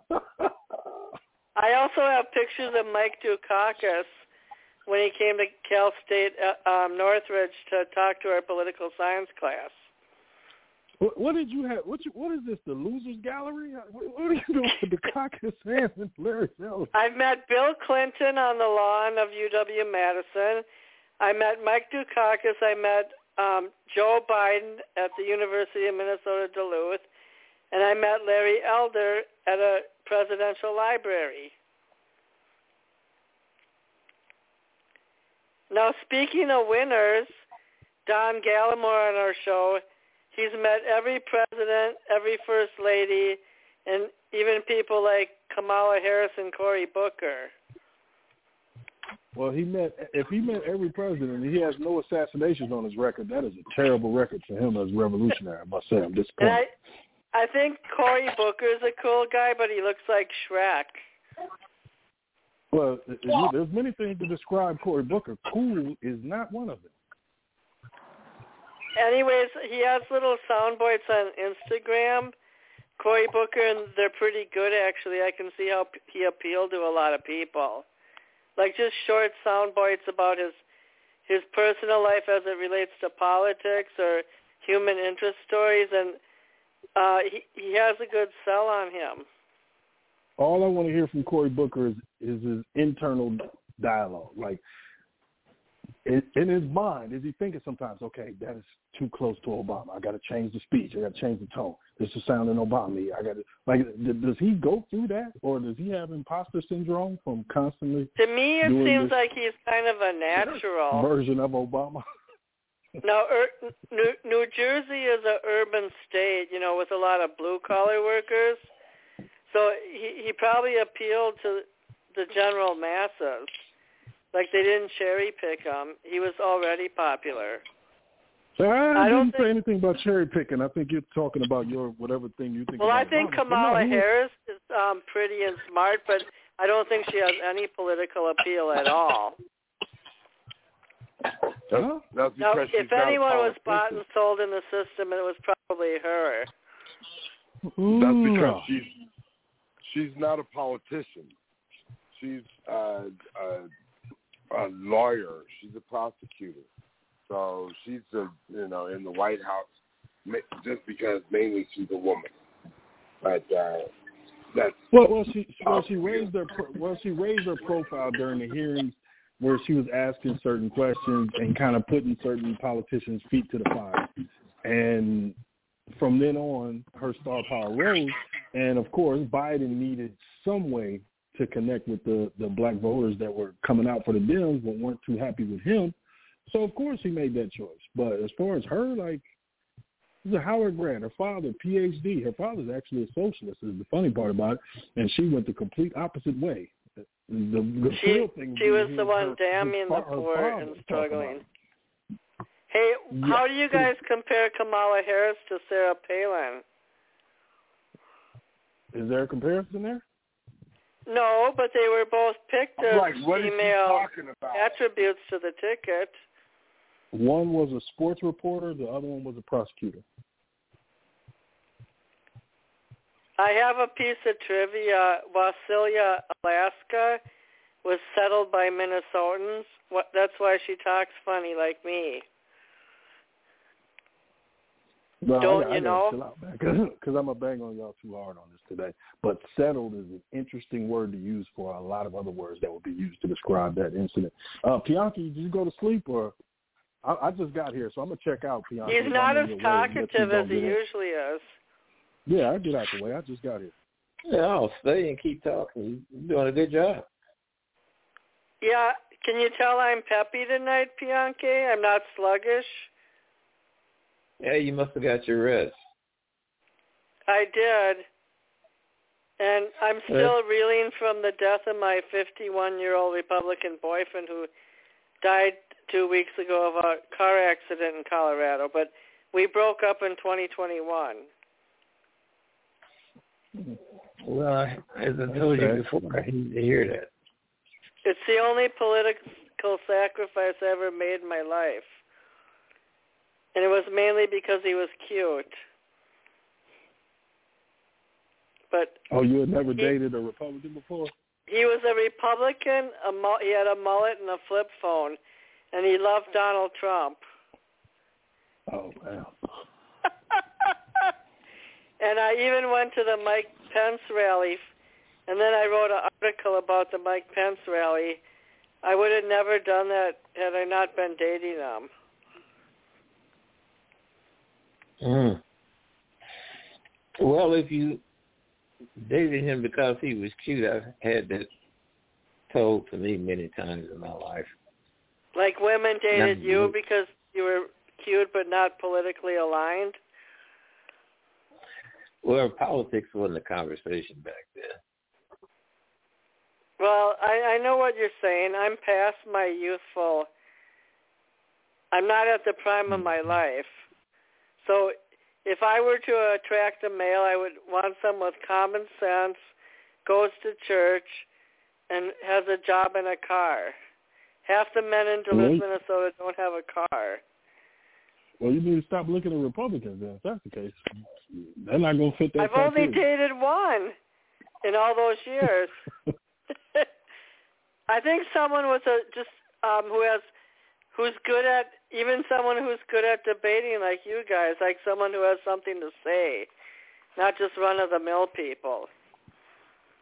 I also have pictures of Mike Dukakis when he came to Cal State Northridge to talk to our political science class. What did you have? What is this? The Losers Gallery? What are you doing with the Dukakis and Larry Ellison? I've met Bill Clinton on the lawn of UW-Madison. I met Mike Dukakis. I met Joe Biden at the University of Minnesota Duluth, and I met Larry Elder at a presidential library. Now, speaking of winners, Don Gallimore on our show, he's met every president, every first lady, and even people like Kamala Harris and Cory Booker. Well, if he met every president and he has no assassinations on his record, that is a terrible record for him as a revolutionary, I must say. I'm disappointed. I think Cory Booker is a cool guy, but he looks like Shrek. Well, there's many things to describe Cory Booker. Cool is not one of them. Anyways, he has little sound bites on Instagram, Cory Booker, and they're pretty good, actually. I can see how he appealed to a lot of people. Like just short sound bites about his personal life as it relates to politics or human interest stories, and he has a good sell on him. All I want to hear from Cory Booker is his internal dialogue. Like, in his mind, is he thinking sometimes, okay, that is too close to Obama. I got to change the speech. I got to change the tone. This is sounding Obama. I got to, like, does he go through that, or does he have imposter syndrome from constantly? To me, it seems like he's kind of a natural version of Obama. Now, New Jersey is an urban state, with a lot of blue-collar workers. So he probably appealed to the general masses. Like, they didn't cherry-pick him. He was already popular. I didn't say anything about cherry-picking. I think you're talking about your whatever thing you think about. Well, I think Kamala Harris is pretty and smart, but I don't think she has any political appeal at all. Now, if anyone was bought and sold in the system, it was probably her. That's because she's not a politician. She's a lawyer. She's a prosecutor. So she's in the White House just because mainly she's a woman. But that's she raised her profile during the hearings, where she was asking certain questions and kind of putting certain politicians' feet to the fire. And from then on, her star power rose. And, of course, Biden needed some way to connect with the black voters that were coming out for the Dems but weren't too happy with him. So, of course, he made that choice. But as far as her, like, she's a Howard grad. Her father, PhD. Her father's actually a socialist, is the funny part about it. And she went the complete opposite way. She was the one damning the poor and struggling. Hey, how do you guys compare Kamala Harris to Sarah Palin? Is there a comparison there? No, but they were both picked as female attributes to the ticket. One was a sports reporter, the other one was a prosecutor. I have a piece of trivia. Wasilia, Alaska was settled by Minnesotans. That's why she talks funny like me. No, Don't you know? Because I'm going to bang on y'all too hard on this today. But settled is an interesting word to use for a lot of other words that would be used to describe that incident. Bianchi, did you go to sleep? Or I just got here, so I'm going to check out Bianchi. He's not as talkative as he usually is. Yeah, I'll get out the way. I just got here. Yeah, I'll stay and keep talking. You're doing a good job. Yeah, can you tell I'm peppy tonight, Bianchi? I'm not sluggish. Yeah, you must have got your rest. I did. And I'm still reeling from the death of my 51-year-old Republican boyfriend who died 2 weeks ago of a car accident in Colorado. But we broke up in 2021. Well, as I told you before, I hate to hear that. It's the only political sacrifice I ever made in my life. And it was mainly because he was cute. But you had never dated a Republican before? He was a Republican. He had a mullet and a flip phone, and he loved Donald Trump. Oh, wow. And I even went to the Mike Pence rally, and then I wrote an article about the Mike Pence rally. I would have never done that had I not been dating him. Mm. Well, if you dated him because he was cute, I've had that told to me many times in my life. Like women dated you because you were cute but not politically aligned? Well, politics wasn't a conversation back then. Well, I know what you're saying. I'm past my youthful. I'm not at the prime of my life. So if I were to attract a male, I would want someone with common sense, goes to church, and has a job and a car. Half the men in Duluth, Minnesota don't have a car. Well, you need to stop looking at Republicans then, if that's the case. They're not going to fit that I've only dated one in all those years. I think someone with who's good at, even someone who's good at debating like you guys, like someone who has something to say, not just run-of-the-mill people.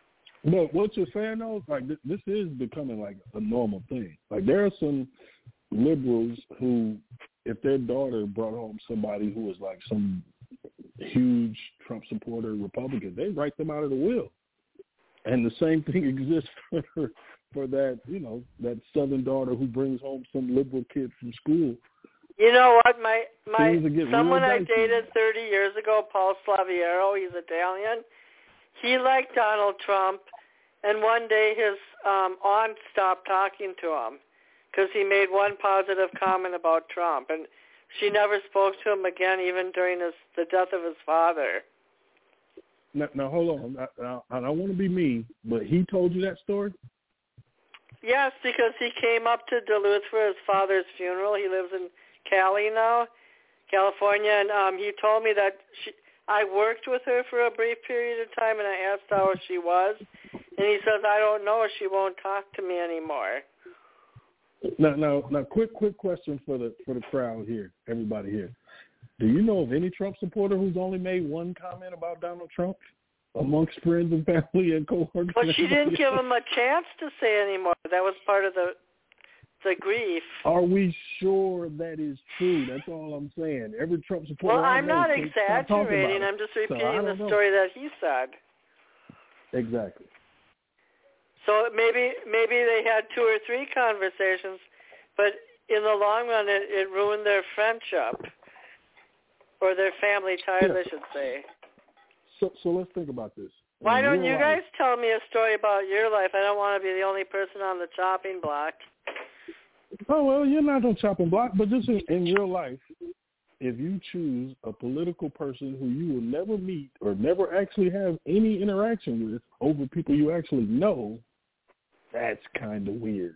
But what you're saying, though, like this is becoming like a normal thing. Like there are some liberals who, if their daughter brought home somebody who was like some huge Trump supporter Republican, they write them out of the will. And the same thing exists for that, that Southern daughter who brings home some liberal kid from school. You know what? My someone I dated 30 years ago, Paul Slaviero, he's Italian. He liked Donald Trump, and one day his aunt stopped talking to him because he made one positive comment about Trump, and she never spoke to him again, even during the death of his father. Now hold on. I don't want to be mean, but he told you that story? Yes, because he came up to Duluth for his father's funeral. He lives in Cali now, California, and he told me that I worked with her for a brief period of time, and I asked how she was, and he says, I don't know, she won't talk to me anymore. Now, quick question for the crowd here, everybody here. Do you know of any Trump supporter who's only made one comment about Donald Trump amongst friends and family and coworkers? Well, she didn't give him a chance to say anymore. That was part of the grief. Are we sure that is true? That's all I'm saying. Every Trump supporter. Well, I'm not exaggerating. I'm just repeating the story that he said. Exactly. So maybe they had 2 or 3 conversations, but in the long run, it ruined their friendship or their family ties, I should say. So let's think about this. Why don't you guys tell me a story about your life? I don't want to be the only person on the chopping block. Oh, well, you're not on chopping block, but just in real life, if you choose a political person who you will never meet or never actually have any interaction with over people you actually know, that's kind of weird.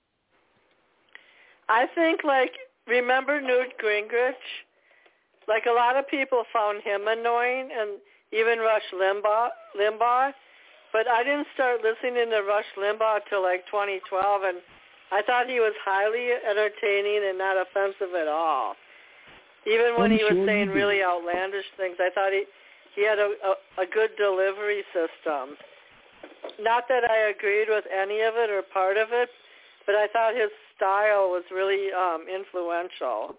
I think, remember Newt Gingrich? A lot of people found him annoying, and even Rush Limbaugh. But I didn't start listening to Rush Limbaugh till 2012, and I thought he was highly entertaining and not offensive at all. Even when he was saying really outlandish things, I thought he had a good delivery system. Not that I agreed with any of it or part of it, but I thought his style was really influential.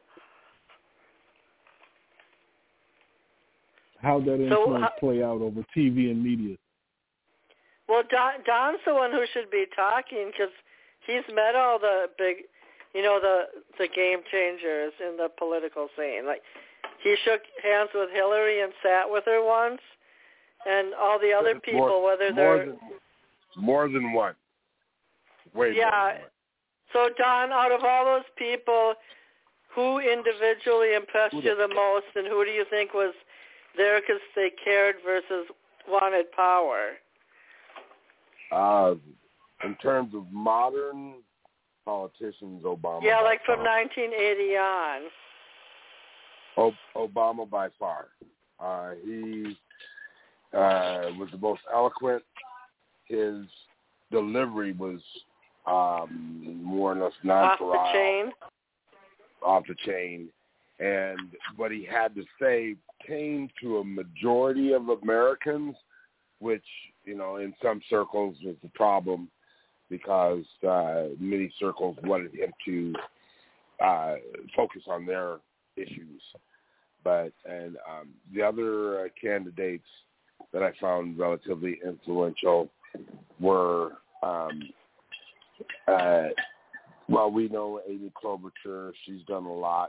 How'd that influence play out over TV and media? Well, Don's the one who should be talking because he's met all the big, the game changers in the political scene. He shook hands with Hillary and sat with her once, and all the other people, whether they're more than one. Way more than one. So Don, out of all those people, who individually impressed you the most, and who do you think was there because they cared versus wanted power? In terms of modern politicians, Obama. Yeah, from 1980 on. Obama by far. He was the most eloquent. His delivery was more or less non-parade. Off the chain. And what he had to say came to a majority of Americans, which, in some circles was the problem because many circles wanted him to focus on their issues. But the other candidates that I found relatively influential were, we know Amy Klobuchar. She's done a lot.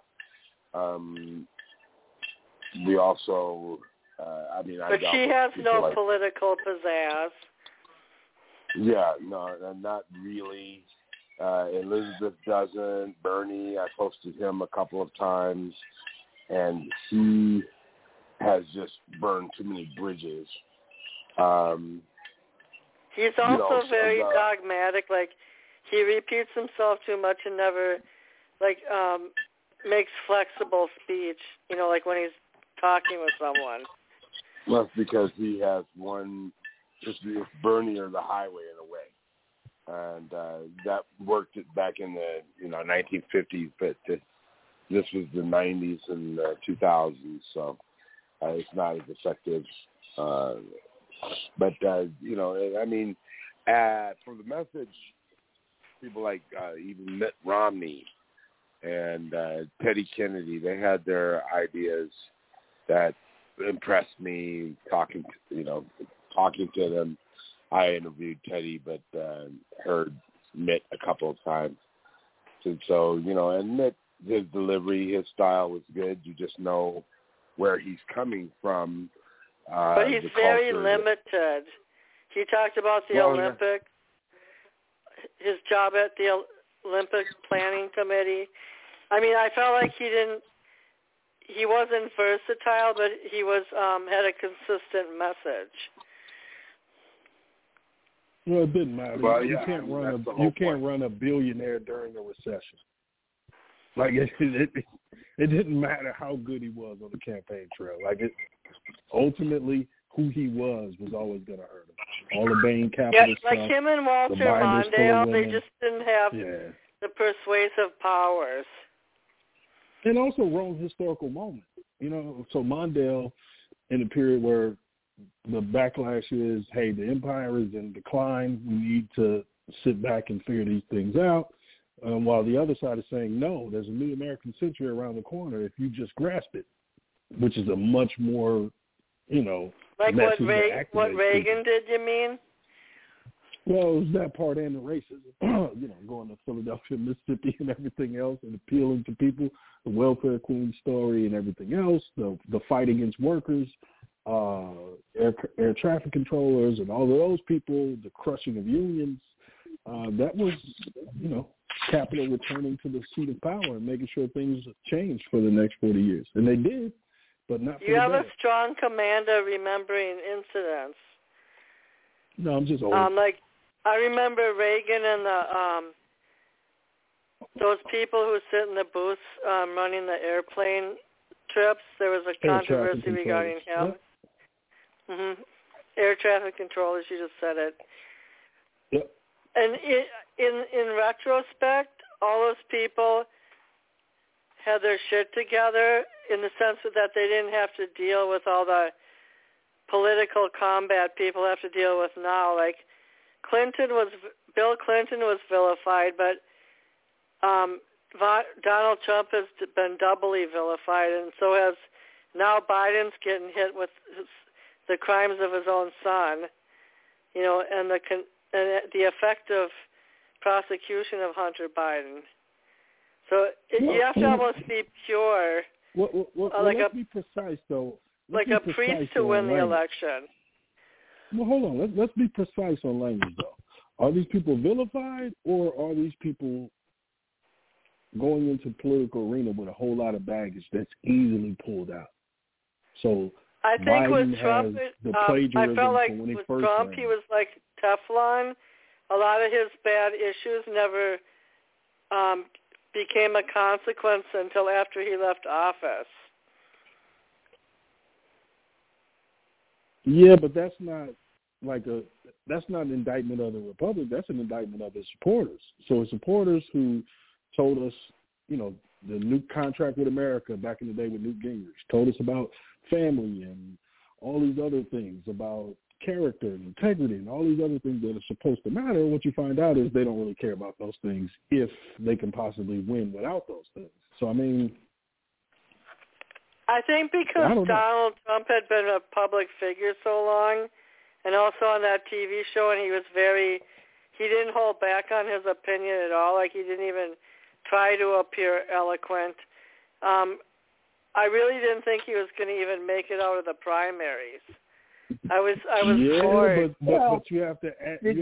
We also, but she has no political pizzazz. Yeah, no, not really. Elizabeth doesn't. Bernie, I posted him a couple of times, and he has just burned too many bridges. He's also very dogmatic. He repeats himself too much and never, makes flexible speech, when he's talking with someone. Well, that's because he has it's Bernie or the highway in a way. And that worked back in the 1950s, but this was the 90s and 2000s, so it's not as effective. But for the message, people like even Mitt Romney and Teddy Kennedy. They had their ideas that impressed me. Talking to them. I interviewed Teddy, but heard Mitt a couple of times. And so, and Mitt, his delivery, his style was good. You just know where he's coming from. But he's very limited. He talked about the Olympics, his job at the Olympic Planning Committee. I mean, I felt like he wasn't versatile, but he had a consistent message. Well, it didn't matter. Well, you can't run a billionaire during a recession. Like it didn't matter how good he was on the campaign trail. Like ultimately, who he was always going to hurt him. All the Bain Capital stuff. Like him and Walter Mondale, they just didn't have the persuasive powers. And also wrong historical moment. So Mondale, in a period where the backlash is, hey, the empire is in decline, we need to sit back and figure these things out, while the other side is saying, no, there's a new American century around the corner if you just grasp it, which is a much more, like what Reagan did, you mean? Well, it was that part and the racism, going to Philadelphia, Mississippi and everything else and appealing to people, the welfare queen story and everything else, the fight against workers, air traffic controllers and all of those people, the crushing of unions. That was, capital returning to the seat of power and making sure things changed for the next 40 years. And they did, but not for You have the a strong commander remembering incidents. No, I'm just old. I remember Reagan and those people who sit in the booths running the airplane trips. There was a controversy regarding him. Yep. Mm-hmm. Air traffic controllers, you just said it. Yep. And in retrospect, all those people had their shit together in the sense that they didn't have to deal with all the political combat people have to deal with now. Like Bill Clinton was vilified, but Donald Trump has been doubly vilified, and so has now Biden's getting hit with the crimes of his own son, and the effective prosecution of Hunter Biden. So you have to almost be pure. Let's be precise, though. Like a priest to win the election. Well, hold on. Let's be precise on language, though. Are these people vilified, or are these people going into the political arena with a whole lot of baggage that's easily pulled out? So I think Biden with Trump, I felt like when with Trump, he was like Teflon. A lot of his bad issues never became a consequence until after he left office. Yeah, but that's not an indictment of the Republic. That's an indictment of his supporters. So his supporters who told us, the new contract with America back in the day with Newt Gingrich, told us about family and all these other things, about character and integrity and all these other things that are supposed to matter. What you find out is they don't really care about those things if they can possibly win without those things. So, I think because Donald Trump had been a public figure so long, and also on that TV show, and he didn't hold back on his opinion at all. Like, he didn't even try to appear eloquent. I really didn't think he was going to even make it out of the primaries. I was bored. But you have to add, you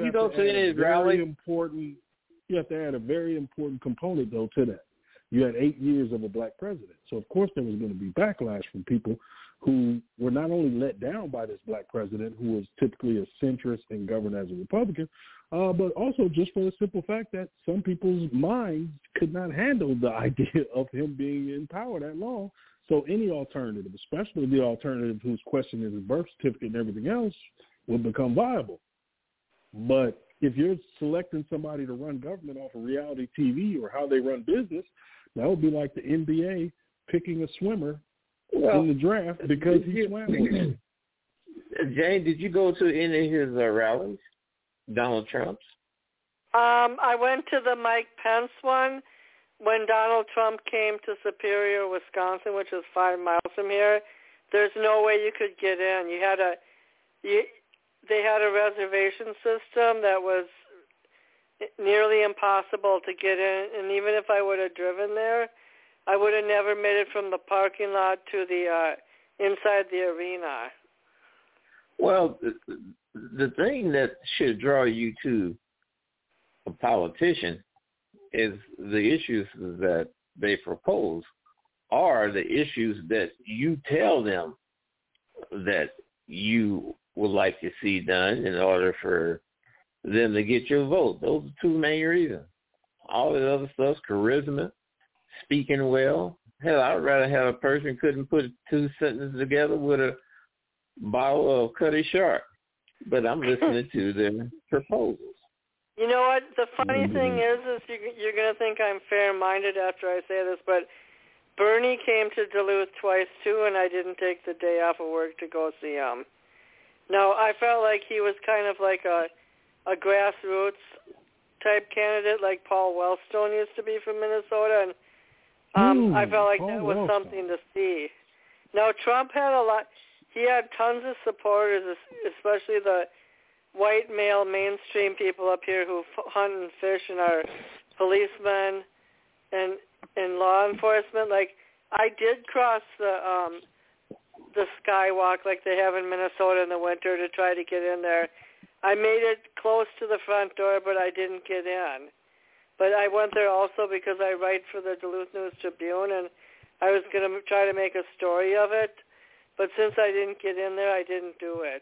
have to add a very important component, though, to that. You had 8 years of a black president. So, of course, there was going to be backlash from people who were not only let down by this black president, who was typically a centrist and governed as a Republican, but also just for the simple fact that some people's minds could not handle the idea of him being in power that long. So any alternative, especially the alternative who's questioning his birth certificate and everything else, would become viable. But if you're selecting somebody to run government off of reality TV or how they run business, that would be like the NBA picking a swimmer in the draft because he swam. Jane, did you go to any of his rallies, Donald Trump's? I went to the Mike Pence one. when Donald Trump came to Superior, Wisconsin, which is 5 miles from here, there's no way you could get in. They had a reservation system that was nearly impossible to get in, and even if I would have driven there, I would have never made it from the parking lot to the inside the arena. Well, the thing that should draw you to a politician is the issues that they propose are the issues that you tell them that you would like to see done in order for them to get your vote. Those are 2 main reasons. All the other stuff's charisma, speaking well. Hell, I'd rather have a person who couldn't put 2 sentences together with a bottle of Cutty Sharp. But I'm listening to their proposals. You know what? The funny thing is you're going to think I'm fair-minded after I say this, but Bernie came to Duluth twice, too, and I didn't take the day off of work to go see him. Now, I felt like he was kind of like a grassroots-type candidate like Paul Wellstone used to be from Minnesota, and I felt like that was something to see. Now, Trump had he had tons of supporters, especially the white male mainstream people up here who hunt and fish and are policemen and law enforcement. Like, I did cross the skywalk like they have in Minnesota in the winter to try to get in there. I made it close to the front door, but I didn't get in. But I went there also because I write for the Duluth News Tribune, and I was going to try to make a story of it. But since I didn't get in there, I didn't do it.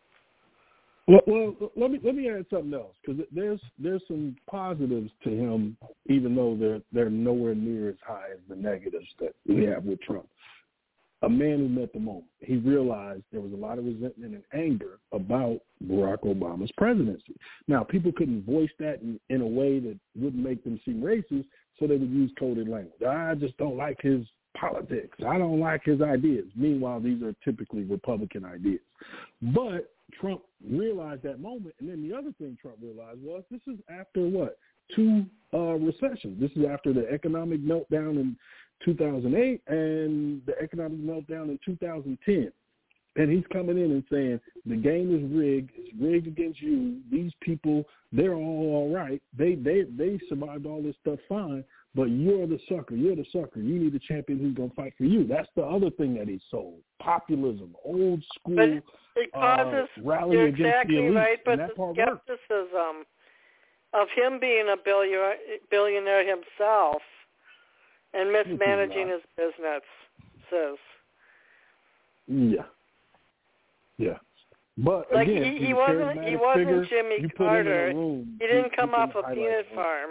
Well, let me add something else, because there's some positives to him, even though they're nowhere near as high as the negatives that we have with Trump. A man who met the moment. He realized there was a lot of resentment and anger about Barack Obama's presidency. Now, people couldn't voice that in a way that wouldn't make them seem racist, so they would use coded language. I just don't like his politics. I don't like his ideas. Meanwhile, these are typically Republican ideas. But Trump realized that moment, and then the other thing Trump realized was this is after what? 2 recessions. This is after the economic meltdown in 2008 and the economic meltdown in 2010. And he's coming in and saying, the game is rigged. It's rigged against you. These people, they're all right. They survived all this stuff fine, but you're the sucker. You're the sucker. You need a champion who's going to fight for you. That's the other thing that he sold. Populism, old school, but it causes, rally against exactly the elite. Right, but and that the skepticism of him being a billionaire himself and mismanaging his businesses. Yeah. But like again, he wasn't Jimmy Carter. He didn't come off a peanut farm.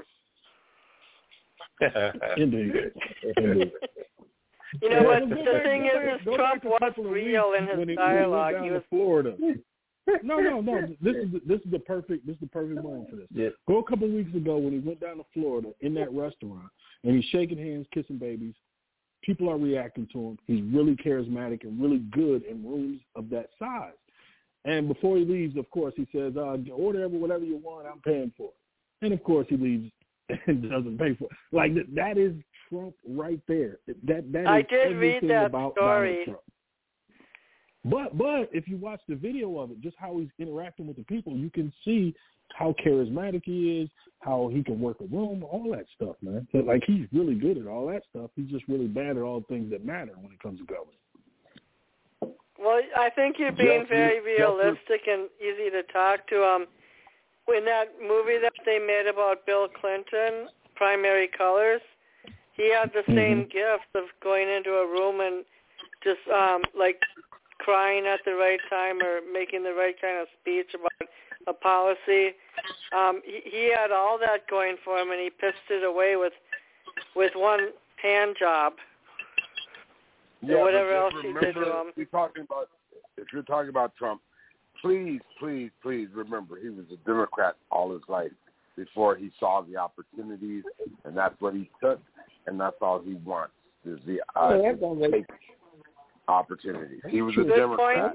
Indeed. You know what? The thing is Trump was real in his dialogue. He was Florida. No. This is the perfect moment for this. Yeah. Go a couple of weeks ago when he went down to Florida in that restaurant and he's shaking hands, kissing babies. People are reacting to him. He's really charismatic and really good in rooms of that size. And before he leaves, of course, he says, order whatever you want, I'm paying for it. And, of course, he leaves and doesn't pay for it. Like, that is Trump right there. That I is did read that about story. Donald Trump. But if you watch the video of it, just how he's interacting with the people, you can see how charismatic he is, how he can work a room, all that stuff, man. But, like, he's really good at all that stuff. He's just really bad at all the things that matter when it comes to government. Well, I think you're being very realistic and easy to talk to. In that movie that they made about Bill Clinton, Primary Colors, he had the same gift of going into a room and just, like, crying at the right time or making the right kind of speech about a policy. He had all that going for him, and he pissed it away with one hand job. Yeah, whatever else he did to him. If you're talking about Trump, please remember he was a Democrat all his life before he saw the opportunities, and that's what he took, and that's all he wants is the opportunities. He was a Democrat.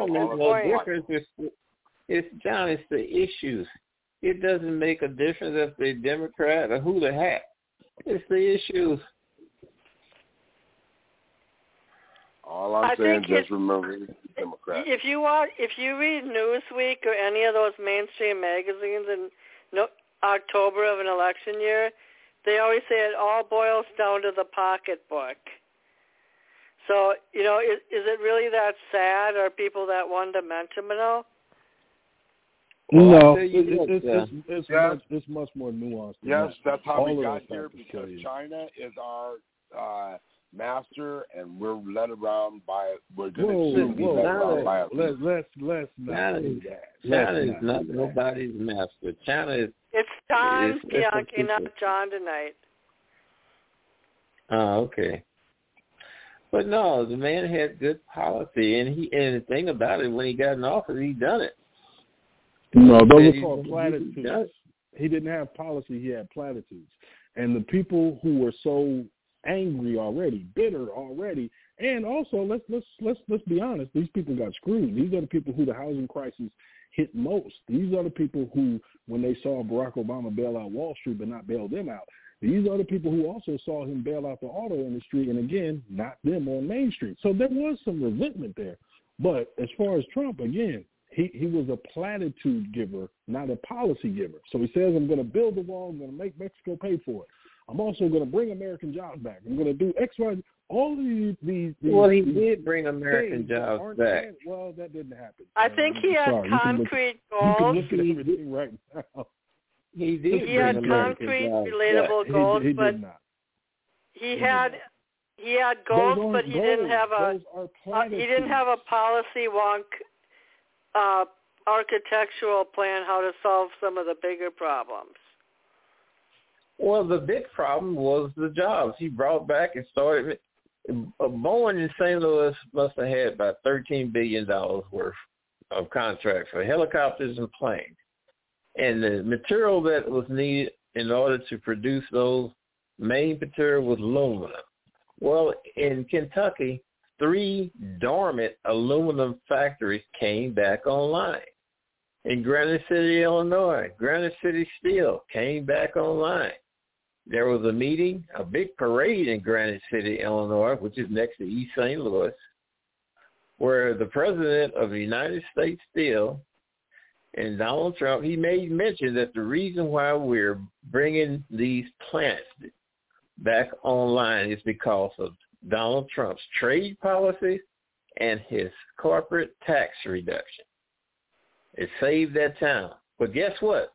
It's the issues. It doesn't make a difference if they're Democrat or who the heck. It's the issues. All I'm saying is just remember the Democrats. If you read Newsweek or any of those mainstream magazines in October of an election year, they always say it all boils down to the pocketbook. So, is it really that sad? Are people that one-dimensional? No, it's much more nuanced. Yes, that's how we got here, because China is our master, and we're led around by. We're going to be led around by a. Let's not do that. China is not nobody's master. China is. It's John Bianchi, not John tonight. Oh, okay. But no, the man had good policy, and the thing about it, when he got in office, he done it. No, those are called platitudes. He didn't have policy; he had platitudes. And the people who were so angry already, bitter already, and also let's be honest, these people got screwed. These are the people who the housing crisis hit most. These are the people who, when they saw Barack Obama bail out Wall Street but not bail them out, these are the people who also saw him bail out the auto industry and, again, not them on Main Street. So there was some resentment there. But as far as Trump, again, he was a platitude giver, not a policy giver. So he says, I'm going to build the wall. I'm going to make Mexico pay for it. I'm also going to bring American jobs back. I'm going to do X, Y, all of these well, he did bring American jobs back. Well, that didn't happen. I think he had concrete goals. You can look at everything right now. He did. He had concrete, relatable goals, but he had goals, but he didn't have a policy wonk architectural plan how to solve some of the bigger problems. Well, the big problem was the jobs. He brought back and started. Boeing in St. Louis must have had about $13 billion worth of contracts for helicopters and planes. And the material that was needed in order to produce those main material was aluminum. Well, in Kentucky, 3 dormant aluminum factories came back online. In Granite City, Illinois, Granite City Steel came back online. There was a meeting, a big parade in Granite City, Illinois, which is next to East St. Louis, where the president of the United States Steel and Donald Trump, he made mention that the reason why we're bringing these plants back online is because of Donald Trump's trade policies and his corporate tax reduction. It saved that town. But guess what?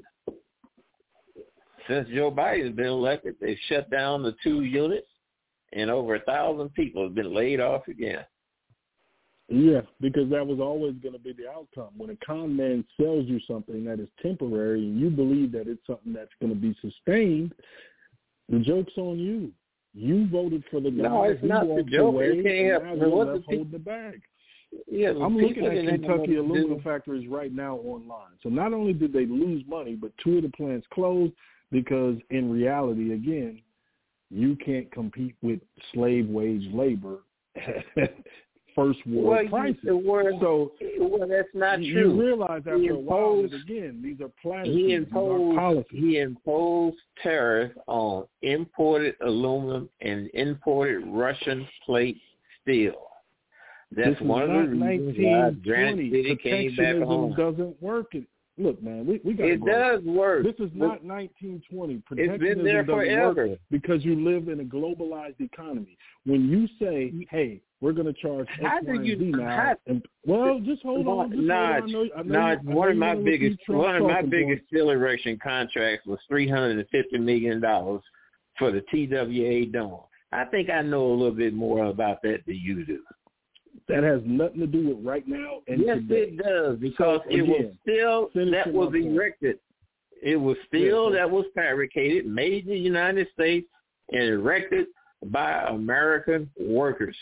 Since Joe Biden's been elected, they've shut down the 2 units, and over 1,000 people have been laid off again. Yeah, because that was always going to be the outcome. When a con man sells you something that is temporary and you believe that it's something that's going to be sustained, the joke's on you. You voted for the guy. No, it's not the joke. You can't have hold the bag. Yeah, I'm looking at Kentucky aluminum factories right now online. So not only did they lose money, but 2 of the plants closed because in reality, again, you can't compete with slave wage labor. First world prices. That's not true. You realize after a while that, again, these are platitudes. He imposed tariffs on imported aluminum and imported Russian plate steel. That's one of the reasons why Granite City came back home. Doesn't work. Look, man, we got. It does work. This is not 1920. It's been there forever. Because you live in a globalized economy. When you say, "Hey, we're going to charge X, Y, and Z now," just hold on. One of my biggest steel erection contracts was $350 million for the TWA Dome. I think I know a little bit more about that than you do. That has nothing to do with right now and yes, today. It does, because it was still that was erected. It was still that was fabricated, made in the United States, and erected by American workers.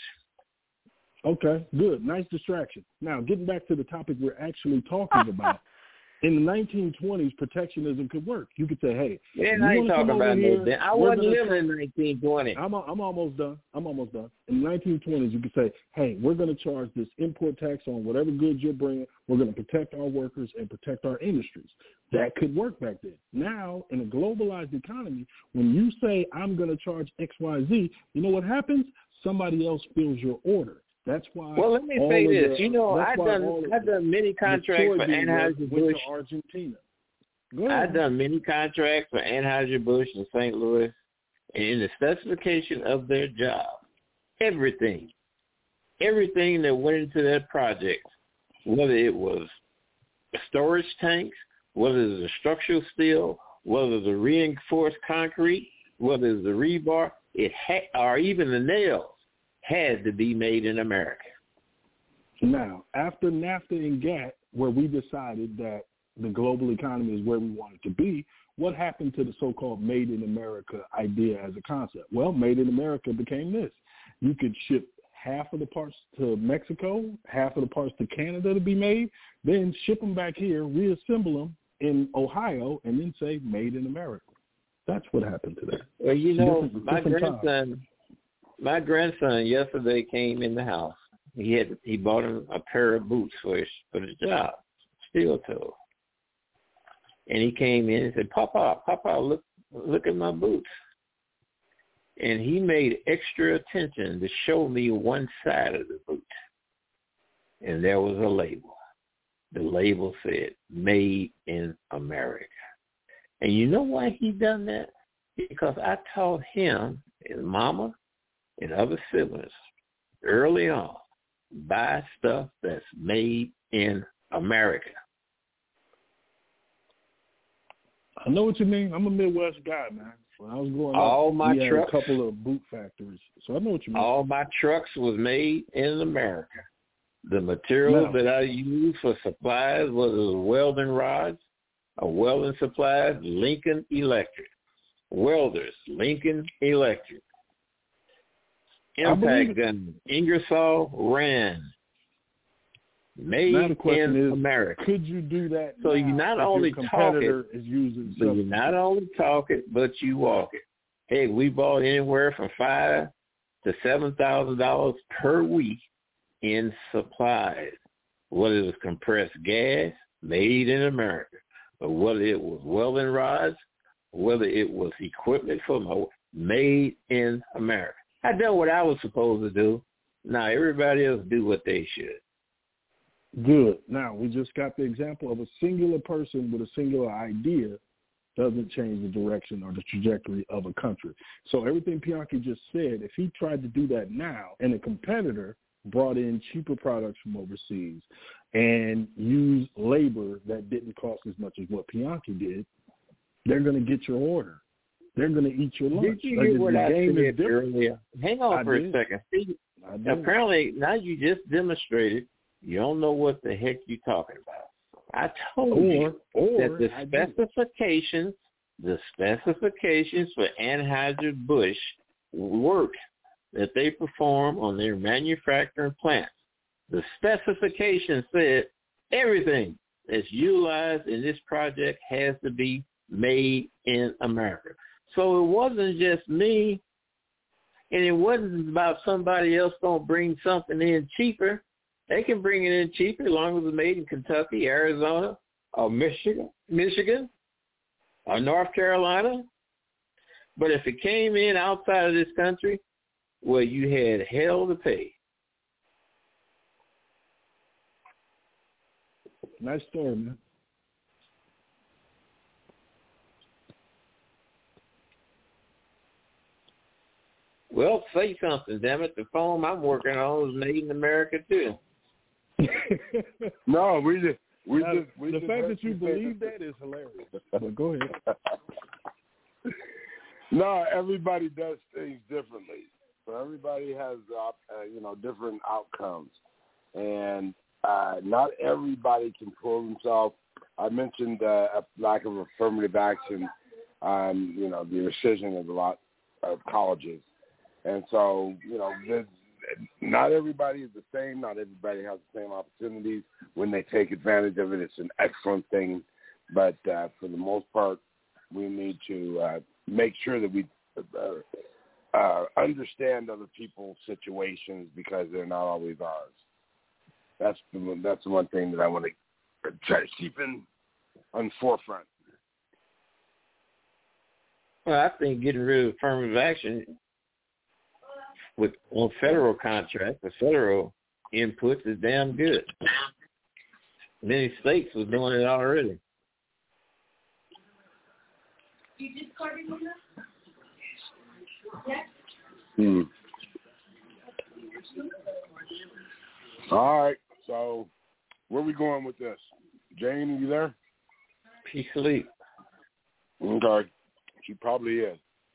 Okay, good. Nice distraction. Now, getting back to the topic we're actually talking about. In the 1920s, protectionism could work. You could say, "Hey, man, I ain't talking about that. I wasn't living in 1920. I'm almost done. In the 1920s, you could say, "Hey, we're going to charge this import tax on whatever goods you're bringing. We're going to protect our workers and protect our industries." That could work back then. Now, in a globalized economy, when you say, "I'm going to charge X, Y, Z," you know what happens? Somebody else fills your order. That's why. Well, let me say this. I've done many contracts for Anheuser-Busch. Argentina. I've done many contracts for Anheuser-Busch in St. Louis, and in the specification of their job, everything that went into that project, whether it was storage tanks, whether it was the structural steel, whether it was the reinforced concrete, whether it was the rebar, or even the nails, had to be made in America. Now, after NAFTA and GATT, where we decided that the global economy is where we want it to be, what happened to the so-called Made in America idea as a concept? Well, Made in America became this. You could ship half of the parts to Mexico, half of the parts to Canada to be made, then ship them back here, reassemble them in Ohio, and then say Made in America. That's what happened to that. Well, my grandson yesterday came in the house. He bought him a pair of boots for the job, steel toe. And he came in and said, Papa, look at my boots. And he made extra attention to show me one side of the boot. And there was a label. The label said, Made in America. And you know why he done that? Because I taught him, his mama, and other siblings early on, buy stuff that's made in America. I know what you mean. I'm a Midwest guy, man. When I was growing up, we had a couple of boot factories, so I know what you mean. All my trucks was made in America. The material that I used for supplies was welding rods, welding supplies, Lincoln Electric. Welders, Lincoln Electric. Impact gun, Ingersoll Rand. Made in America. Could you do that? So you not only talk it, you not only talk it, but you walk it. Hey, we bought anywhere from $5,000 to $7,000 per week in supplies. Whether it was compressed gas, made in America, or whether it was welding rods, whether it was equipment for made in America. I done what I was supposed to do. Now everybody else do what they should. Good. Now, we just got the example of a singular person with a singular idea doesn't change the direction or the trajectory of a country. So everything Pianki just said, if he tried to do that now and a competitor brought in cheaper products from overseas and used labor that didn't cost as much as what Pianki did, they're going to get your order. They're going to eat your lunch. Did you hear what I said earlier? Hang on for a second. Apparently, now you just demonstrated you don't know what the heck you're talking about. I told you that the specifications for Anheuser-Busch work that they perform on their manufacturing plants. The specification said everything that's utilized in this project has to be made in America. So it wasn't just me, and it wasn't about somebody else going to bring something in cheaper. They can bring it in cheaper as long as it's made in Kentucky, Arizona, or Michigan, or North Carolina. But if it came in outside of this country, well, you had hell to pay. Nice story, man. Well, say something, damn it. The foam I'm working on is made in America, too. No, the fact that you believe that is hilarious. But go ahead. No, everybody does things differently. So everybody has, different outcomes. And not everybody can pull themselves. I mentioned a lack of affirmative action on, the rescission of a lot of colleges. And so, not everybody is the same. Not everybody has the same opportunities. When they take advantage of it, it's an excellent thing. But for the most part, we need to make sure that we understand other people's situations because they're not always ours. That's the one thing that I want to try to keep on the forefront. Well, I think getting rid of affirmative action on federal contracts, the federal inputs is damn good. Many states was doing it already. You discarded one? All right, so where are we going with this? Jane, are you there? She's asleep. Okay, she probably is.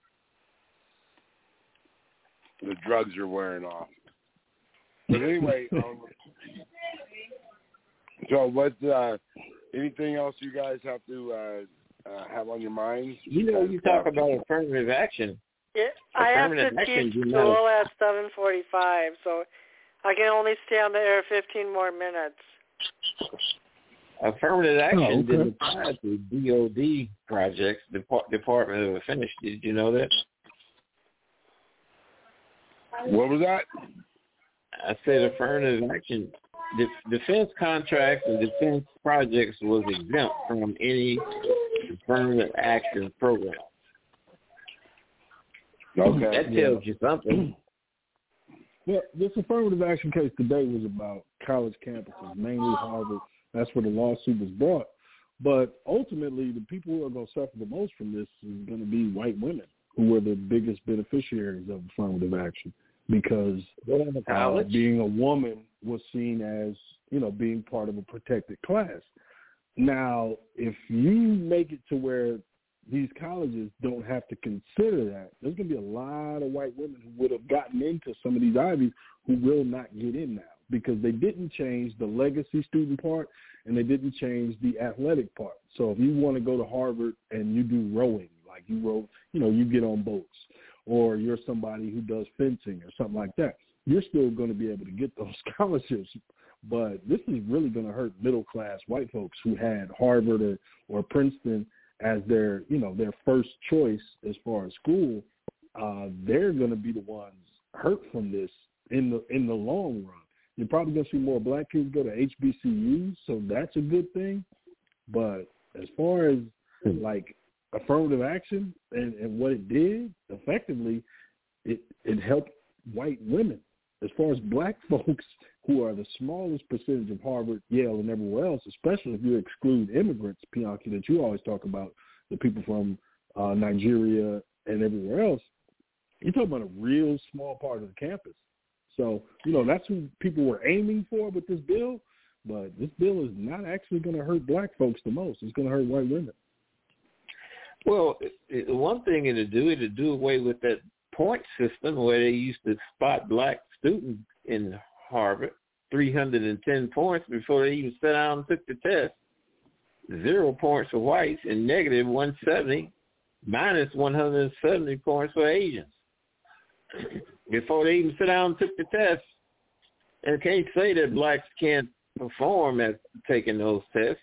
The drugs are wearing off. But anyway, so what? Anything else you guys have to have on your minds? You know, you talk about affirmative action. Yeah, I have to teach school at 7:45, so I can only stay on the air 15 more minutes. Affirmative action didn't apply to DOD projects, Department of Defense. Did you know that? What was that? I said affirmative action. Defense contracts and defense projects was exempt from any affirmative action program. Okay. That tells you something. Well, this affirmative action case today was about college campuses, mainly Harvard. That's where the lawsuit was brought. But ultimately, the people who are going to suffer the most from this is going to be white women, who were the biggest beneficiaries of affirmative action, because being a woman was seen as, being part of a protected class. Now, if you make it to where these colleges don't have to consider that, there's going to be a lot of white women who would have gotten into some of these Ivies who will not get in now because they didn't change the legacy student part and they didn't change the athletic part. So if you want to go to Harvard and you do rowing, like you row, you get on boats, or you're somebody who does fencing or something like that, you're still going to be able to get those scholarships. But this is really going to hurt middle-class white folks who had Harvard or Princeton as their first choice as far as school. They're going to be the ones hurt from this in the long run. You're probably going to see more black kids go to HBCUs, so that's a good thing. But as far as like affirmative action and what it did, effectively, it helped white women. As far as black folks, who are the smallest percentage of Harvard, Yale, and everywhere else, especially if you exclude immigrants, Bianchi, that you always talk about, the people from Nigeria and everywhere else, you're talking about a real small part of the campus. So, that's who people were aiming for with this bill, but this bill is not actually going to hurt black folks the most. It's going to hurt white women. Well, one thing it'll do away with that point system where they used to spot black students in Harvard, 310 points before they even sat down and took the test. 0 points for whites and negative 170, minus 170 points for Asians. Before they even sat down and took the test. And can't say that blacks can't perform at taking those tests.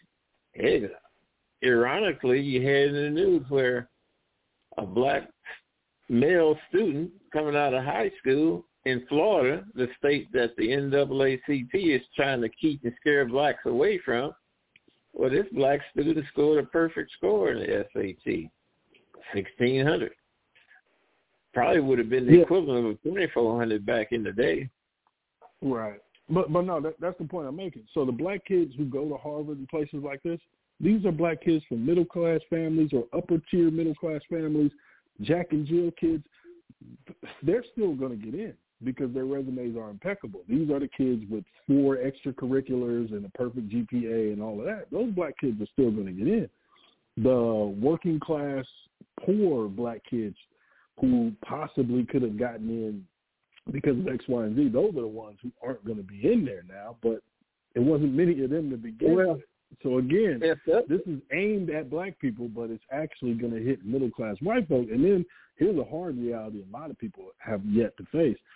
Ironically, you had in the news where a black male student coming out of high school in Florida, the state that the NAACP is trying to keep and scare blacks away from, well, this black student scored a perfect score in the SAT, 1,600. Probably would have been the equivalent of 2,400 back in the day. Right. But no, that's the point I'm making. So the black kids who go to Harvard and places like this, these are black kids from middle-class families or upper-tier middle-class families, Jack and Jill kids. They're still going to get in because their resumes are impeccable. These are the kids with 4 extracurriculars and a perfect GPA and all of that. Those black kids are still going to get in. The working-class, poor black kids who possibly could have gotten in because of X, Y, and Z, those are the ones who aren't going to be in there now, but it wasn't many of them to begin with. So, again, this is aimed at black people, but it's actually going to hit middle-class white folk. And then here's a hard reality a lot of people have yet to face.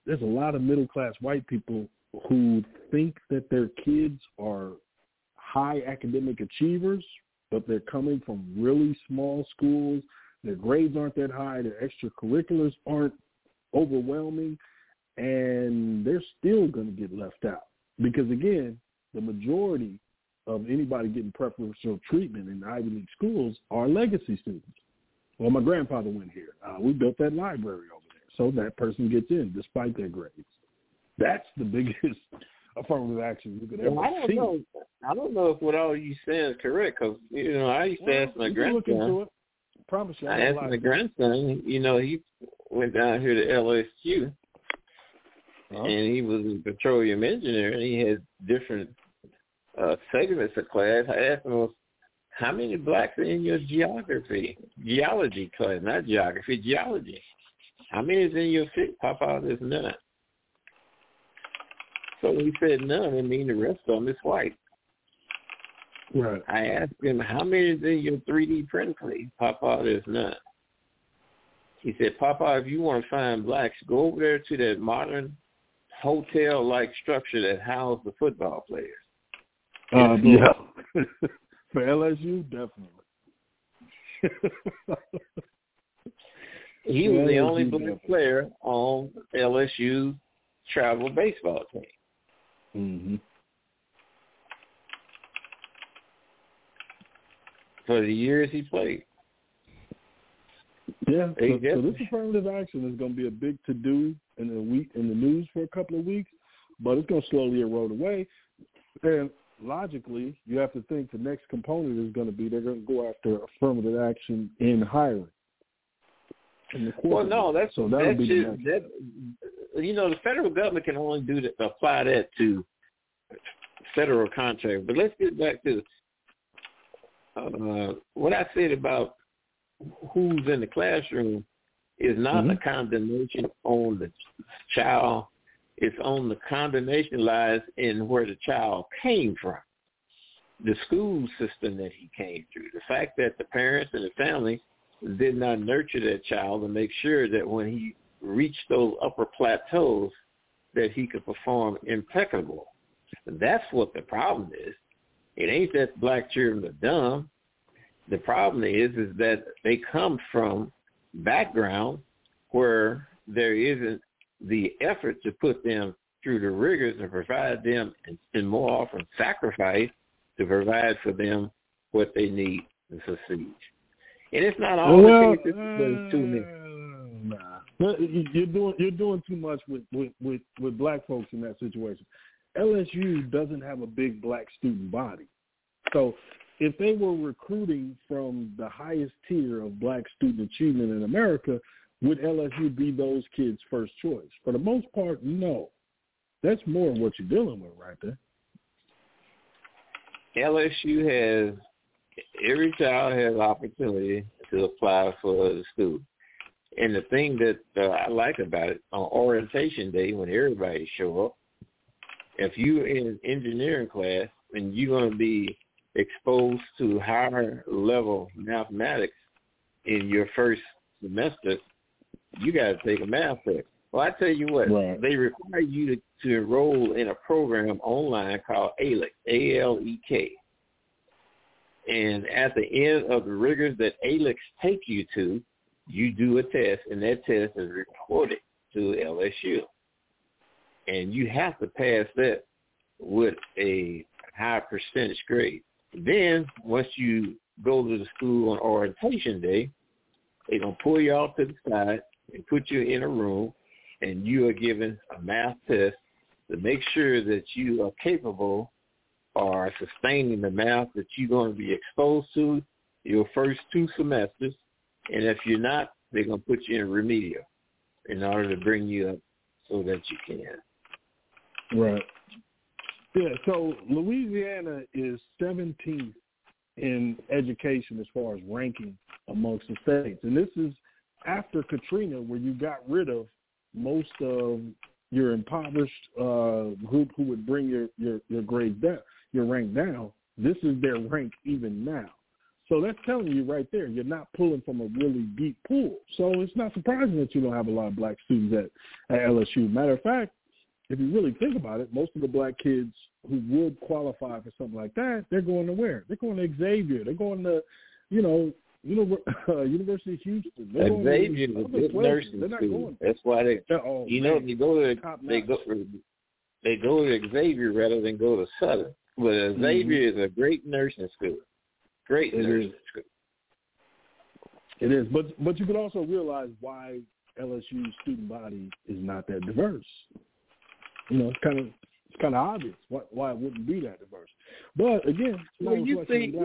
there's a lot of middle-class white people who think that their kids are high academic achievers, but they're coming from really small schools. Their grades aren't that high. Their extracurriculars aren't overwhelming, and they're still going to get left out. Because, again, the majority of anybody getting preferential treatment in Ivy League schools are legacy students. Well, my grandfather went here. We built that library over there. So that person gets in despite their grades. That's the biggest affirmative action you could ever see. I don't know if what all you saying is correct, because, I used to ask my grandson. Promise you. I asked my grandson, he went down here to LSU, and he was a petroleum engineer, and he had different segments of class. I asked him, how many blacks are in your geology class? Not geography, geology. How many is in your fit? Papa, there's none. So when he said none, I mean the rest of them is white. Right. I asked him, how many is in your 3D print class? Papa, there's none. He said, Papa, if you want to find blacks, go over there to that modern hotel-like structure that housed the football players. Yeah. For LSU, definitely. He was the only black player on LSU's travel baseball team. Mm-hmm. For the years he played. Yeah, so this affirmative action is going to be a big to-do in the news for a couple of weeks, but it's going to slowly erode away. And logically, you have to think the next component is going to be they're going to go after affirmative action in hiring. Well, no, the federal government can only apply that to federal contracts. But let's get back to what I said about who's in the classroom is not a condemnation on the child. It's on the condemnation lies in where the child came from, the school system that he came through, the fact that the parents and the family did not nurture that child and make sure that when he reached those upper plateaus that he could perform impeccable. That's what the problem is. It ain't that black children are dumb. The problem is that they come from background where there isn't the effort to put them through the rigors and provide them, and more often sacrifice to provide for them what they need to succeed. And it's not all the things that too many. Nah. You're doing too much with black folks in that situation. LSU doesn't have a big black student body. So if they were recruiting from the highest tier of black student achievement in America, would LSU be those kids' first choice? For the most part, no. That's more of what you're dealing with right there. LSU has, every child has opportunity to apply for the school. And the thing that I like about it, on orientation day when everybody show up, if you're in an engineering class and you're going to be exposed to higher level mathematics in your first semester, you got to take a math test. Well, I tell you what, They require you to enroll in a program online called ALEK, A-L-E-K. And at the end of the rigors that ALEKs take you to, you do a test, and that test is reported to LSU. And you have to pass that with a high percentage grade. Then once you go to the school on orientation day, they're going to pull you off to the side and put you in a room, and you are given a math test to make sure that you are capable or sustaining the math that you're going to be exposed to your first 2 semesters. And if you're not, they're going to put you in remedial in order to bring you up so that you can. Right. Yeah, so Louisiana is 17th in education as far as ranking amongst the states. And this is after Katrina, where you got rid of most of your impoverished group who would bring your grade down, your rank down. This is their rank even now. So that's telling you right there, you're not pulling from a really deep pool. So it's not surprising that you don't have a lot of black students at LSU. Matter of fact, if you really think about it, most of the black kids who would qualify for something like that, they're going to where? They're going to Xavier. They're going to, University of Houston. Xavier is a good nursing school. That's why they go to Xavier rather than go to Southern. But Xavier is a great nursing school. Great nursing school. It is, but you can also realize why LSU's student body is not that diverse. It's kind of obvious why it wouldn't be that diverse. But again, you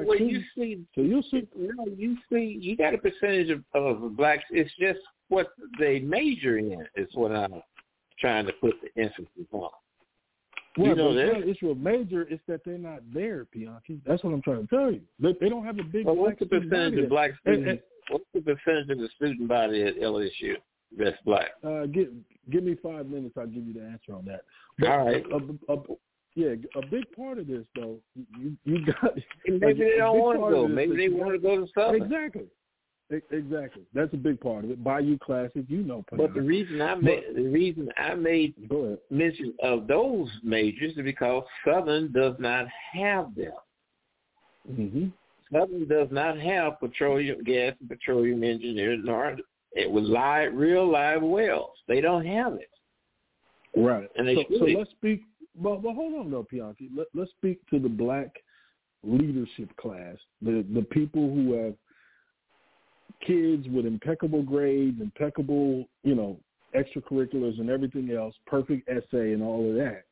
got a percentage of blacks. It's just what they major in is what I'm trying to put the emphasis on. Well, it's not an issue of major. It's that they're not there, Bianchi. That's what I'm trying to tell you. They don't have a big. Well, what's the percentage of black students? What's the percentage of the student body at LSU that's black? Give me 5 minutes. I'll give you the answer on that. But all right. A big part of this, though, you got. Maybe they don't want to go. Maybe they want to go to Southern. Exactly. That's a big part of it. Bayou Classic, But the reason I made mention of those majors is because Southern does not have them. Mm-hmm. Southern does not have gas and petroleum engineers, nor it was real live wells. They don't have it. Right. And so let's speak. Well, hold on, though, Bianchi. Let's speak to the black leadership class, the people who have kids with impeccable grades, impeccable, extracurriculars and everything else, perfect essay and all of that.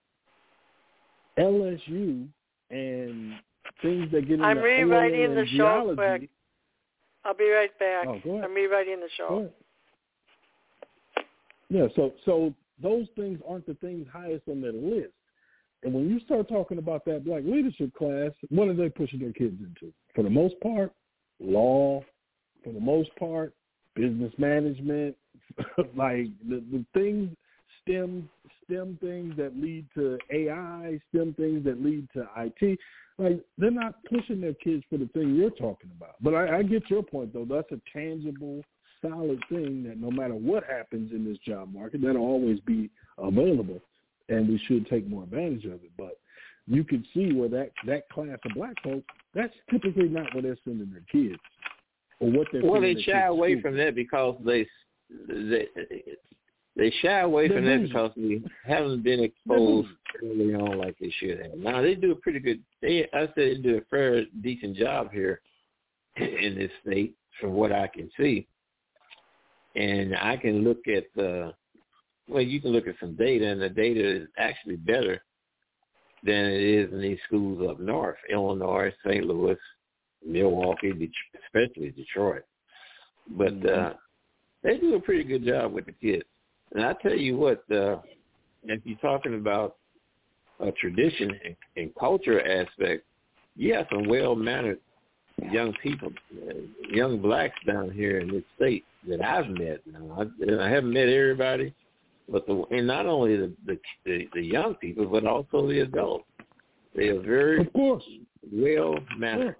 LSU and things that get in I'm rewriting the show quick. I'll be right back. Oh, go ahead. I'm rewriting the show. Yeah, so those things aren't the things highest on their list. And when you start talking about that black leadership class, what are they pushing their kids into? For the most part, law. For the most part, business management, like the things, STEM things that lead to AI, STEM things that lead to IT. Like, they're not pushing their kids for the thing you're talking about. But I get your point, though. That's a tangible, solid thing that no matter what happens in this job market, that'll always be available, and we should take more advantage of it. But you can see where that class of black folks, that's typically not where they're sending their kids. They shy away from that because they shy away from that because they haven't been exposed early on like they should have. Now they do a pretty good. I say they do a fair, decent job here in this state, from what I can see. And I can look at you can look at some data, and the data is actually better than it is in these schools up north, Illinois, St. Louis, Milwaukee, especially Detroit. But they do a pretty good job with the kids. And I tell you what, if you're talking about a tradition and culture aspect, you have some well-mannered young people, young blacks down here in this state that I've met. Now, I haven't met everybody, but and not only the young people, but also the adults. They are very well-mannered.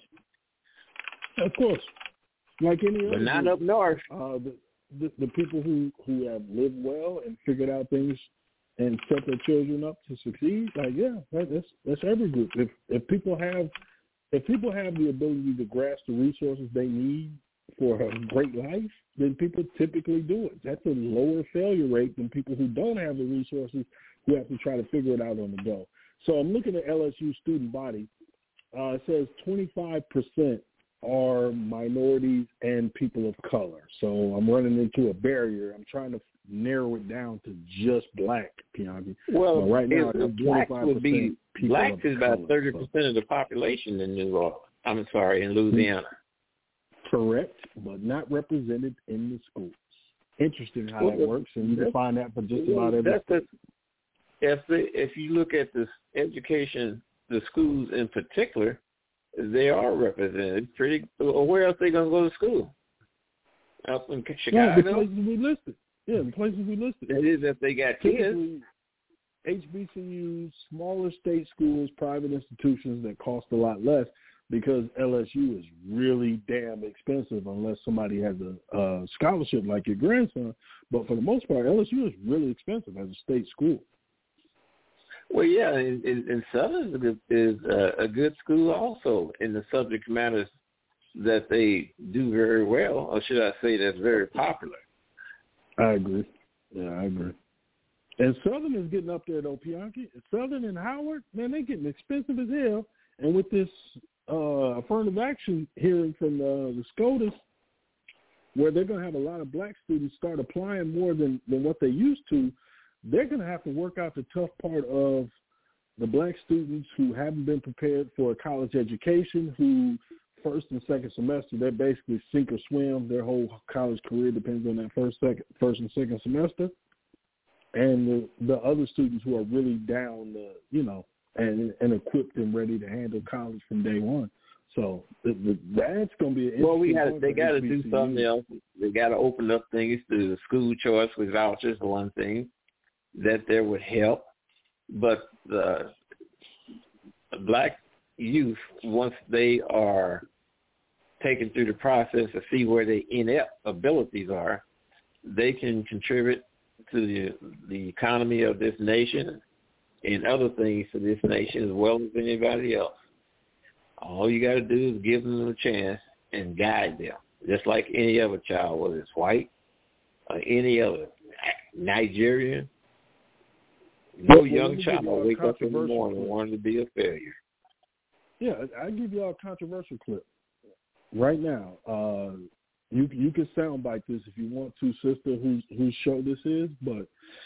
Of course, like any other. But not up north. The people who have lived well and figured out things and set their children up to succeed, that's every group. If people have the ability to grasp the resources they need for a great life, then people typically do it. That's a lower failure rate than people who don't have the resources, who have to try to figure it out on the go. So I'm looking at LSU student body. It says 25% are minorities and people of color. So I'm running into a barrier. I'm trying to narrow it down to just black, Bianchi. Well, right now, blacks would be blacks is about 30% of the population in in Louisiana. Correct, but not represented in the schools. Interesting how that works, and you can find that for just about everything. If you look at this education, the schools in particular, they are represented pretty. Where else are they going to go to school? Up in Chicago? Yeah, the places we listed. The places we listed. That is if they got kids. HBCUs, smaller state schools, private institutions that cost a lot less. because LSU is really damn expensive unless somebody has a scholarship like your grandson. But for the most part, LSU is really expensive as a state school. Well, yeah, and Southern is a good school also in the subject matters that they do very well, or should I say that's very popular. I agree. Yeah, I agree. And Southern is getting up there, though, Bianchi. Southern and Howard, man, they're getting expensive as hell. And with this affirmative action hearing from the SCOTUS, where they're going to have a lot of black students start applying more than what they used to, they're going to have to work out the tough part of the black students who haven't been prepared for a college education, who first and second semester, they're basically sink or swim. Their whole college career depends on that first and second semester. And the other students who are really down, and equipped and ready to handle college from day one. So that's going to be an they got to do something else. They got to open up things to the school choice with vouchers, one thing that there would help. But the black youth, once they are taken through the process to see where their inept abilities are, they can contribute to the economy of this nation and other things to this nation as well as anybody else. All you got to do is give them a chance and guide them, just like any other child, whether it's white or any other Nigerian. No young child will wake up in the morning wanting to be a failure. Yeah, I'll give you all a controversial clip right now. You can soundbite this if you want to, sister, whose show this is, but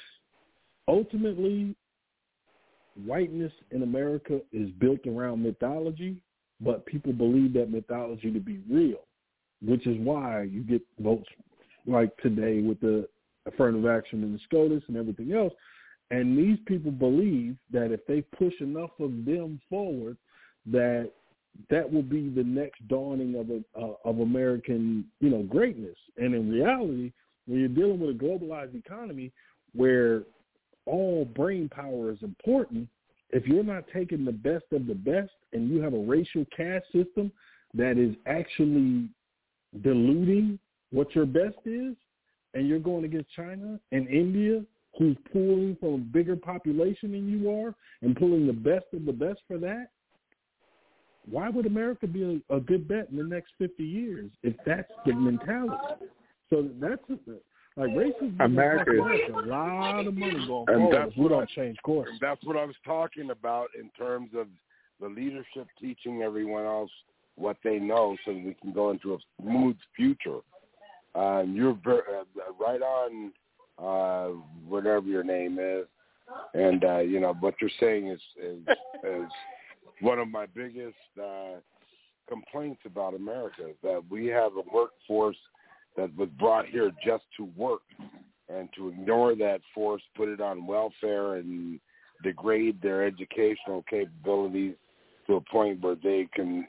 ultimately, whiteness in America is built around mythology, but people believe that mythology to be real, which is why you get votes like today with the affirmative action and the SCOTUS and everything else. And these people believe that if they push enough of them forward, that will be the next dawning of American, greatness. And in reality, when you're dealing with a globalized economy where all brain power is important, if you're not taking the best of the best and you have a racial caste system that is actually diluting what your best is, and you're going against China and India, who's pulling from a bigger population than you are and pulling the best of the best for that, why would America be a good bet in the next 50 years if that's the mentality? So that's like racism. America is a lot of money going forward if we don't change course. That's what I was talking about in terms of the leadership teaching everyone else what they know so that we can go into a smooth future. You're right on whatever your name is. And, what you're saying is one of my biggest complaints about America, is that we have a workforce that was brought here just to work, and to ignore that force, put it on welfare, and degrade their educational capabilities to a point where they can,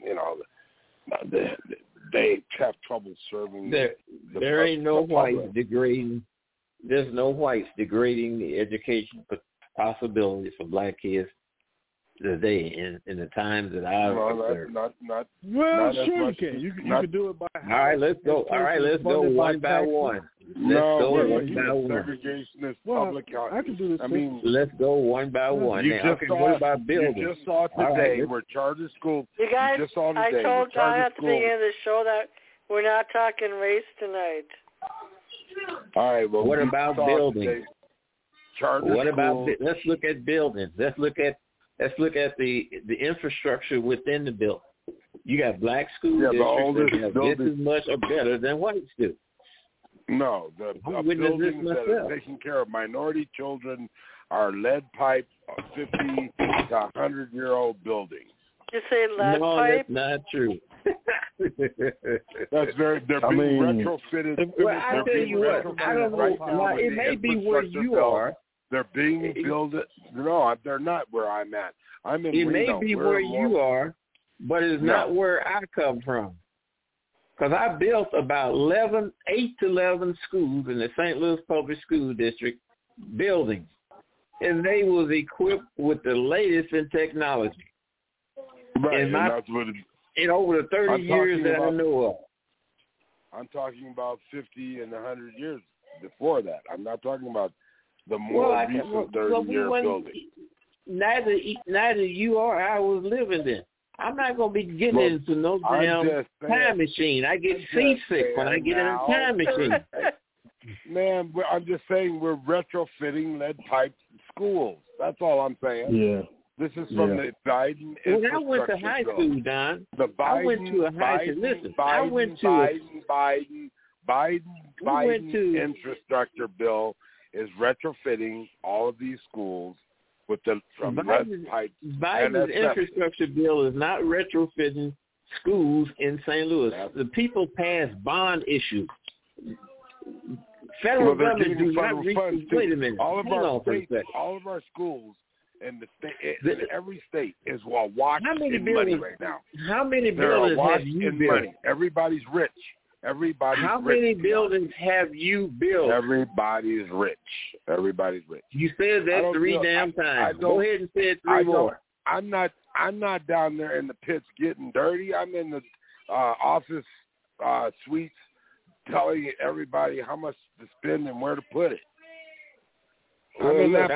they have trouble serving. There ain't no whites degrading. There's no whites degrading the education possibilities for black kids today in the times that I've observed. Sure you can. You can do it by. All right, let's go. Let's go one by one. Segregationist public health. I can do this. Let's go one by one. What about buildings? You just saw today where charter schools. You guys, just saw today, I told John at the beginning of the show that we're not talking race tonight. All right. Well, what about buildings? Let's look at buildings. Let's look at the infrastructure within the building. You got black school districts that have just as much or better than whites do. No, the buildings that are taking care of minority children are lead pipe 50 to 100-year-old buildings. You say lead pipe? No, that's not true. They're being retrofitted. Well, I tell you what, I don't know. Right, it may be where you are. They're being built. No, they're not where I'm at. I'm in Reno. It may be where you are, but it's not where I come from. Because I built about 8 to 11 schools in the St. Louis Public School District buildings, and they was equipped with the latest in technology. Right, in over the 30 years that I know of. I'm talking about 50 and 100 years before that. I'm not talking about the recent 30-year building. Neither you or I was living then. I'm not going to be getting into no damn time machine. I get seasick when I get in a time machine. Man, I'm just saying we're retrofitting lead pipe schools. That's all I'm saying. Yeah. This is from the Biden infrastructure When I went to high school, Don, I went to a high school. Listen, I went to Biden infrastructure bill is retrofitting all of these schools with the lead pipe. Biden's infrastructure bill is not retrofitting schools in St. Louis. The people passed bond issues. Federal government do not reach. Wait a minute. All of our schools and the state, every state is awash in money right now. How many buildings have you built? Money. Everybody's rich. How many buildings have you built? Everybody's rich. You said that 3 damn times. Go ahead and say it 3 more. I'm not down there in the pits getting dirty. I'm in the office suites telling everybody how much to spend and where to put it. I'm not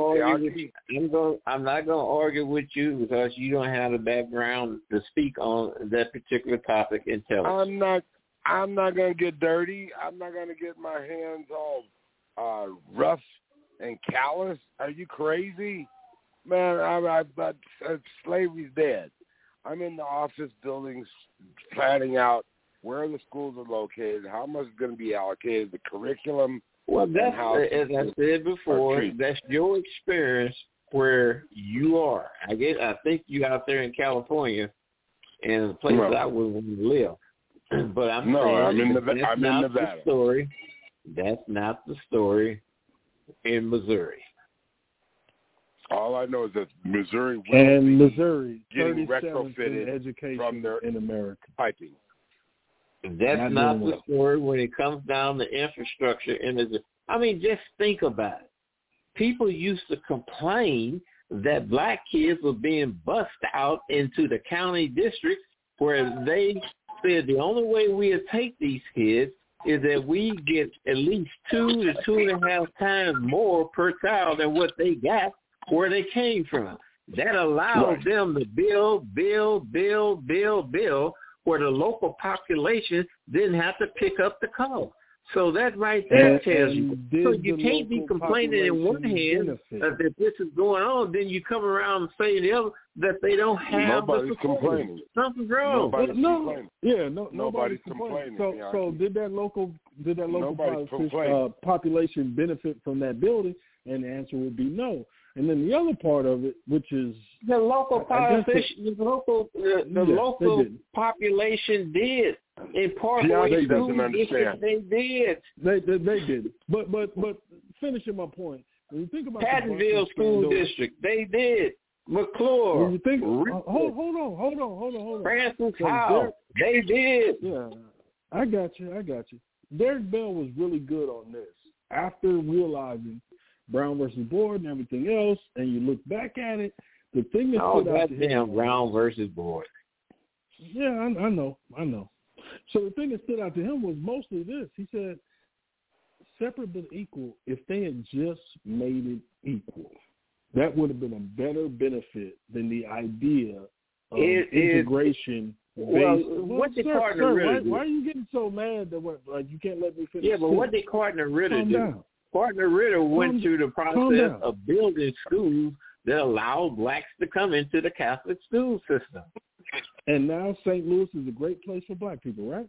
going to argue with you because you don't have the background to speak on that particular topic intelligently. I'm not going to get dirty. I'm not going to get my hands all rough and callous. Are you crazy? Man, slavery's dead. I'm in the office buildings planning out where the schools are located, how much is going to be allocated, the curriculum. Well, that's, as I said before, that's your experience where you are. I think you out there in California, and the place that I would want to live. But I'm in Nevada. That's not the story in Missouri. All I know is that Missouri getting retrofitted education from their in America piping. That's not the story when it comes down to infrastructure. I mean, just think about it. People used to complain that black kids were being bussed out into the county districts where they said the only way we'll take these kids is that we get at least 2 to 2.5 times more per child than what they got where they came from. That allowed them to build, where the local population didn't have to pick up the cost. So that right there tells you. So you can't be complaining in one hand that this is going on, then you come around and say the other that they don't have Nobody's complaining. Something's wrong. Nobody's complaining. So did that local population benefit from that building? And the answer would be no. And then the other part of it, which is the local population, the local population did. In Parkway School District, they did. They did. But finishing my point, when you think about Pattonville School District, they did. McClure. When you think, hold on. Francis Howell, they did. Yeah, I got you. Derek Bell was really good on this. After realizing Brown versus Board and everything else, and you look back at it, the thing that stood out to him, Brown versus Board. Yeah, I know. So the thing that stood out to him was mostly this. He said, separate but equal, if they had just made it equal, that would have been a better benefit than the idea of integration. What did Cardinal Ritter do? Why are you getting so mad that you can't let me finish? Yeah, but what did Cardinal Ritter do? Cardinal Ritter went through the process of building schools that allowed blacks to come into the Catholic school system. And now St. Louis is a great place for black people, right?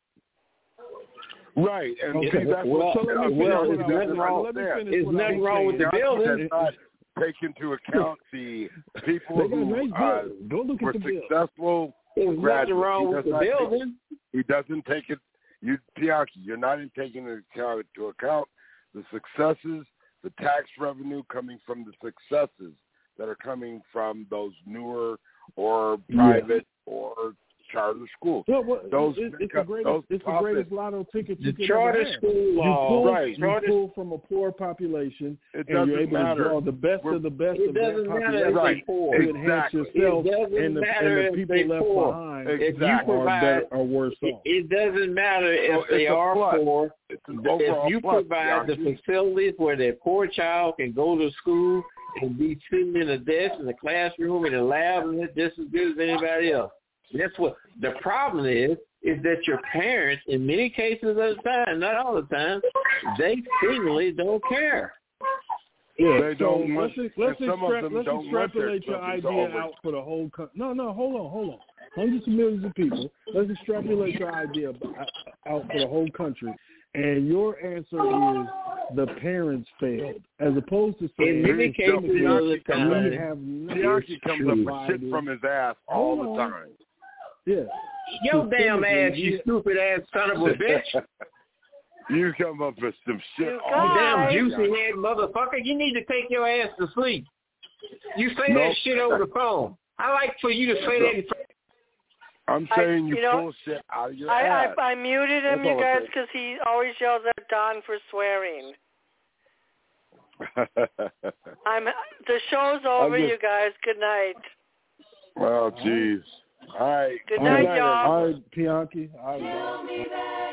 Right. And okay. There's nothing wrong with the building. Take into account the people who were successful. There's nothing wrong with the building. He doesn't take it. Bianchi, you're not taking into account the successes, the tax revenue coming from the successes that are coming from those newer or private or charter schools. Well, those it's the profits, greatest lotto ticket you could charter ever have. school law, You pull from a poor population, It and you're able matter. to draw the best of the best It of that doesn't matter population if they're poor. to enhance yourself and the people left behind If you provide, are worse off. It doesn't matter if they are poor. If you provide the facilities where their poor child can go to school and be sitting in a desk in the classroom in the lab and it's just as good as anybody else. That's what the problem is that your parents, in many cases of the time, not all the time, they seemingly don't care. Yeah, they don't. Let's extrapolate your idea out for the whole country. No, hold on. Hundreds of millions of people. Let's extrapolate your idea out for the whole country. And your answer is the parents failed, as opposed to saying, in many cases of the time, we have Bianchi comes up with shit from his ass all the time. Yeah. Your damn ass, you stupid ass son of a bitch. You come up with some shit You all the damn time. juicy head motherfucker. You need to take your ass to sleep. You say that shit over the phone. I like for you to say that in front. I'm saying you pull shit out of your ass. I muted him, That's you guys, because he always yells at Don for swearing. The show's over, you guys. Good night. Well, jeez. All right. Good night, y'all. All right, Bianchi. All right.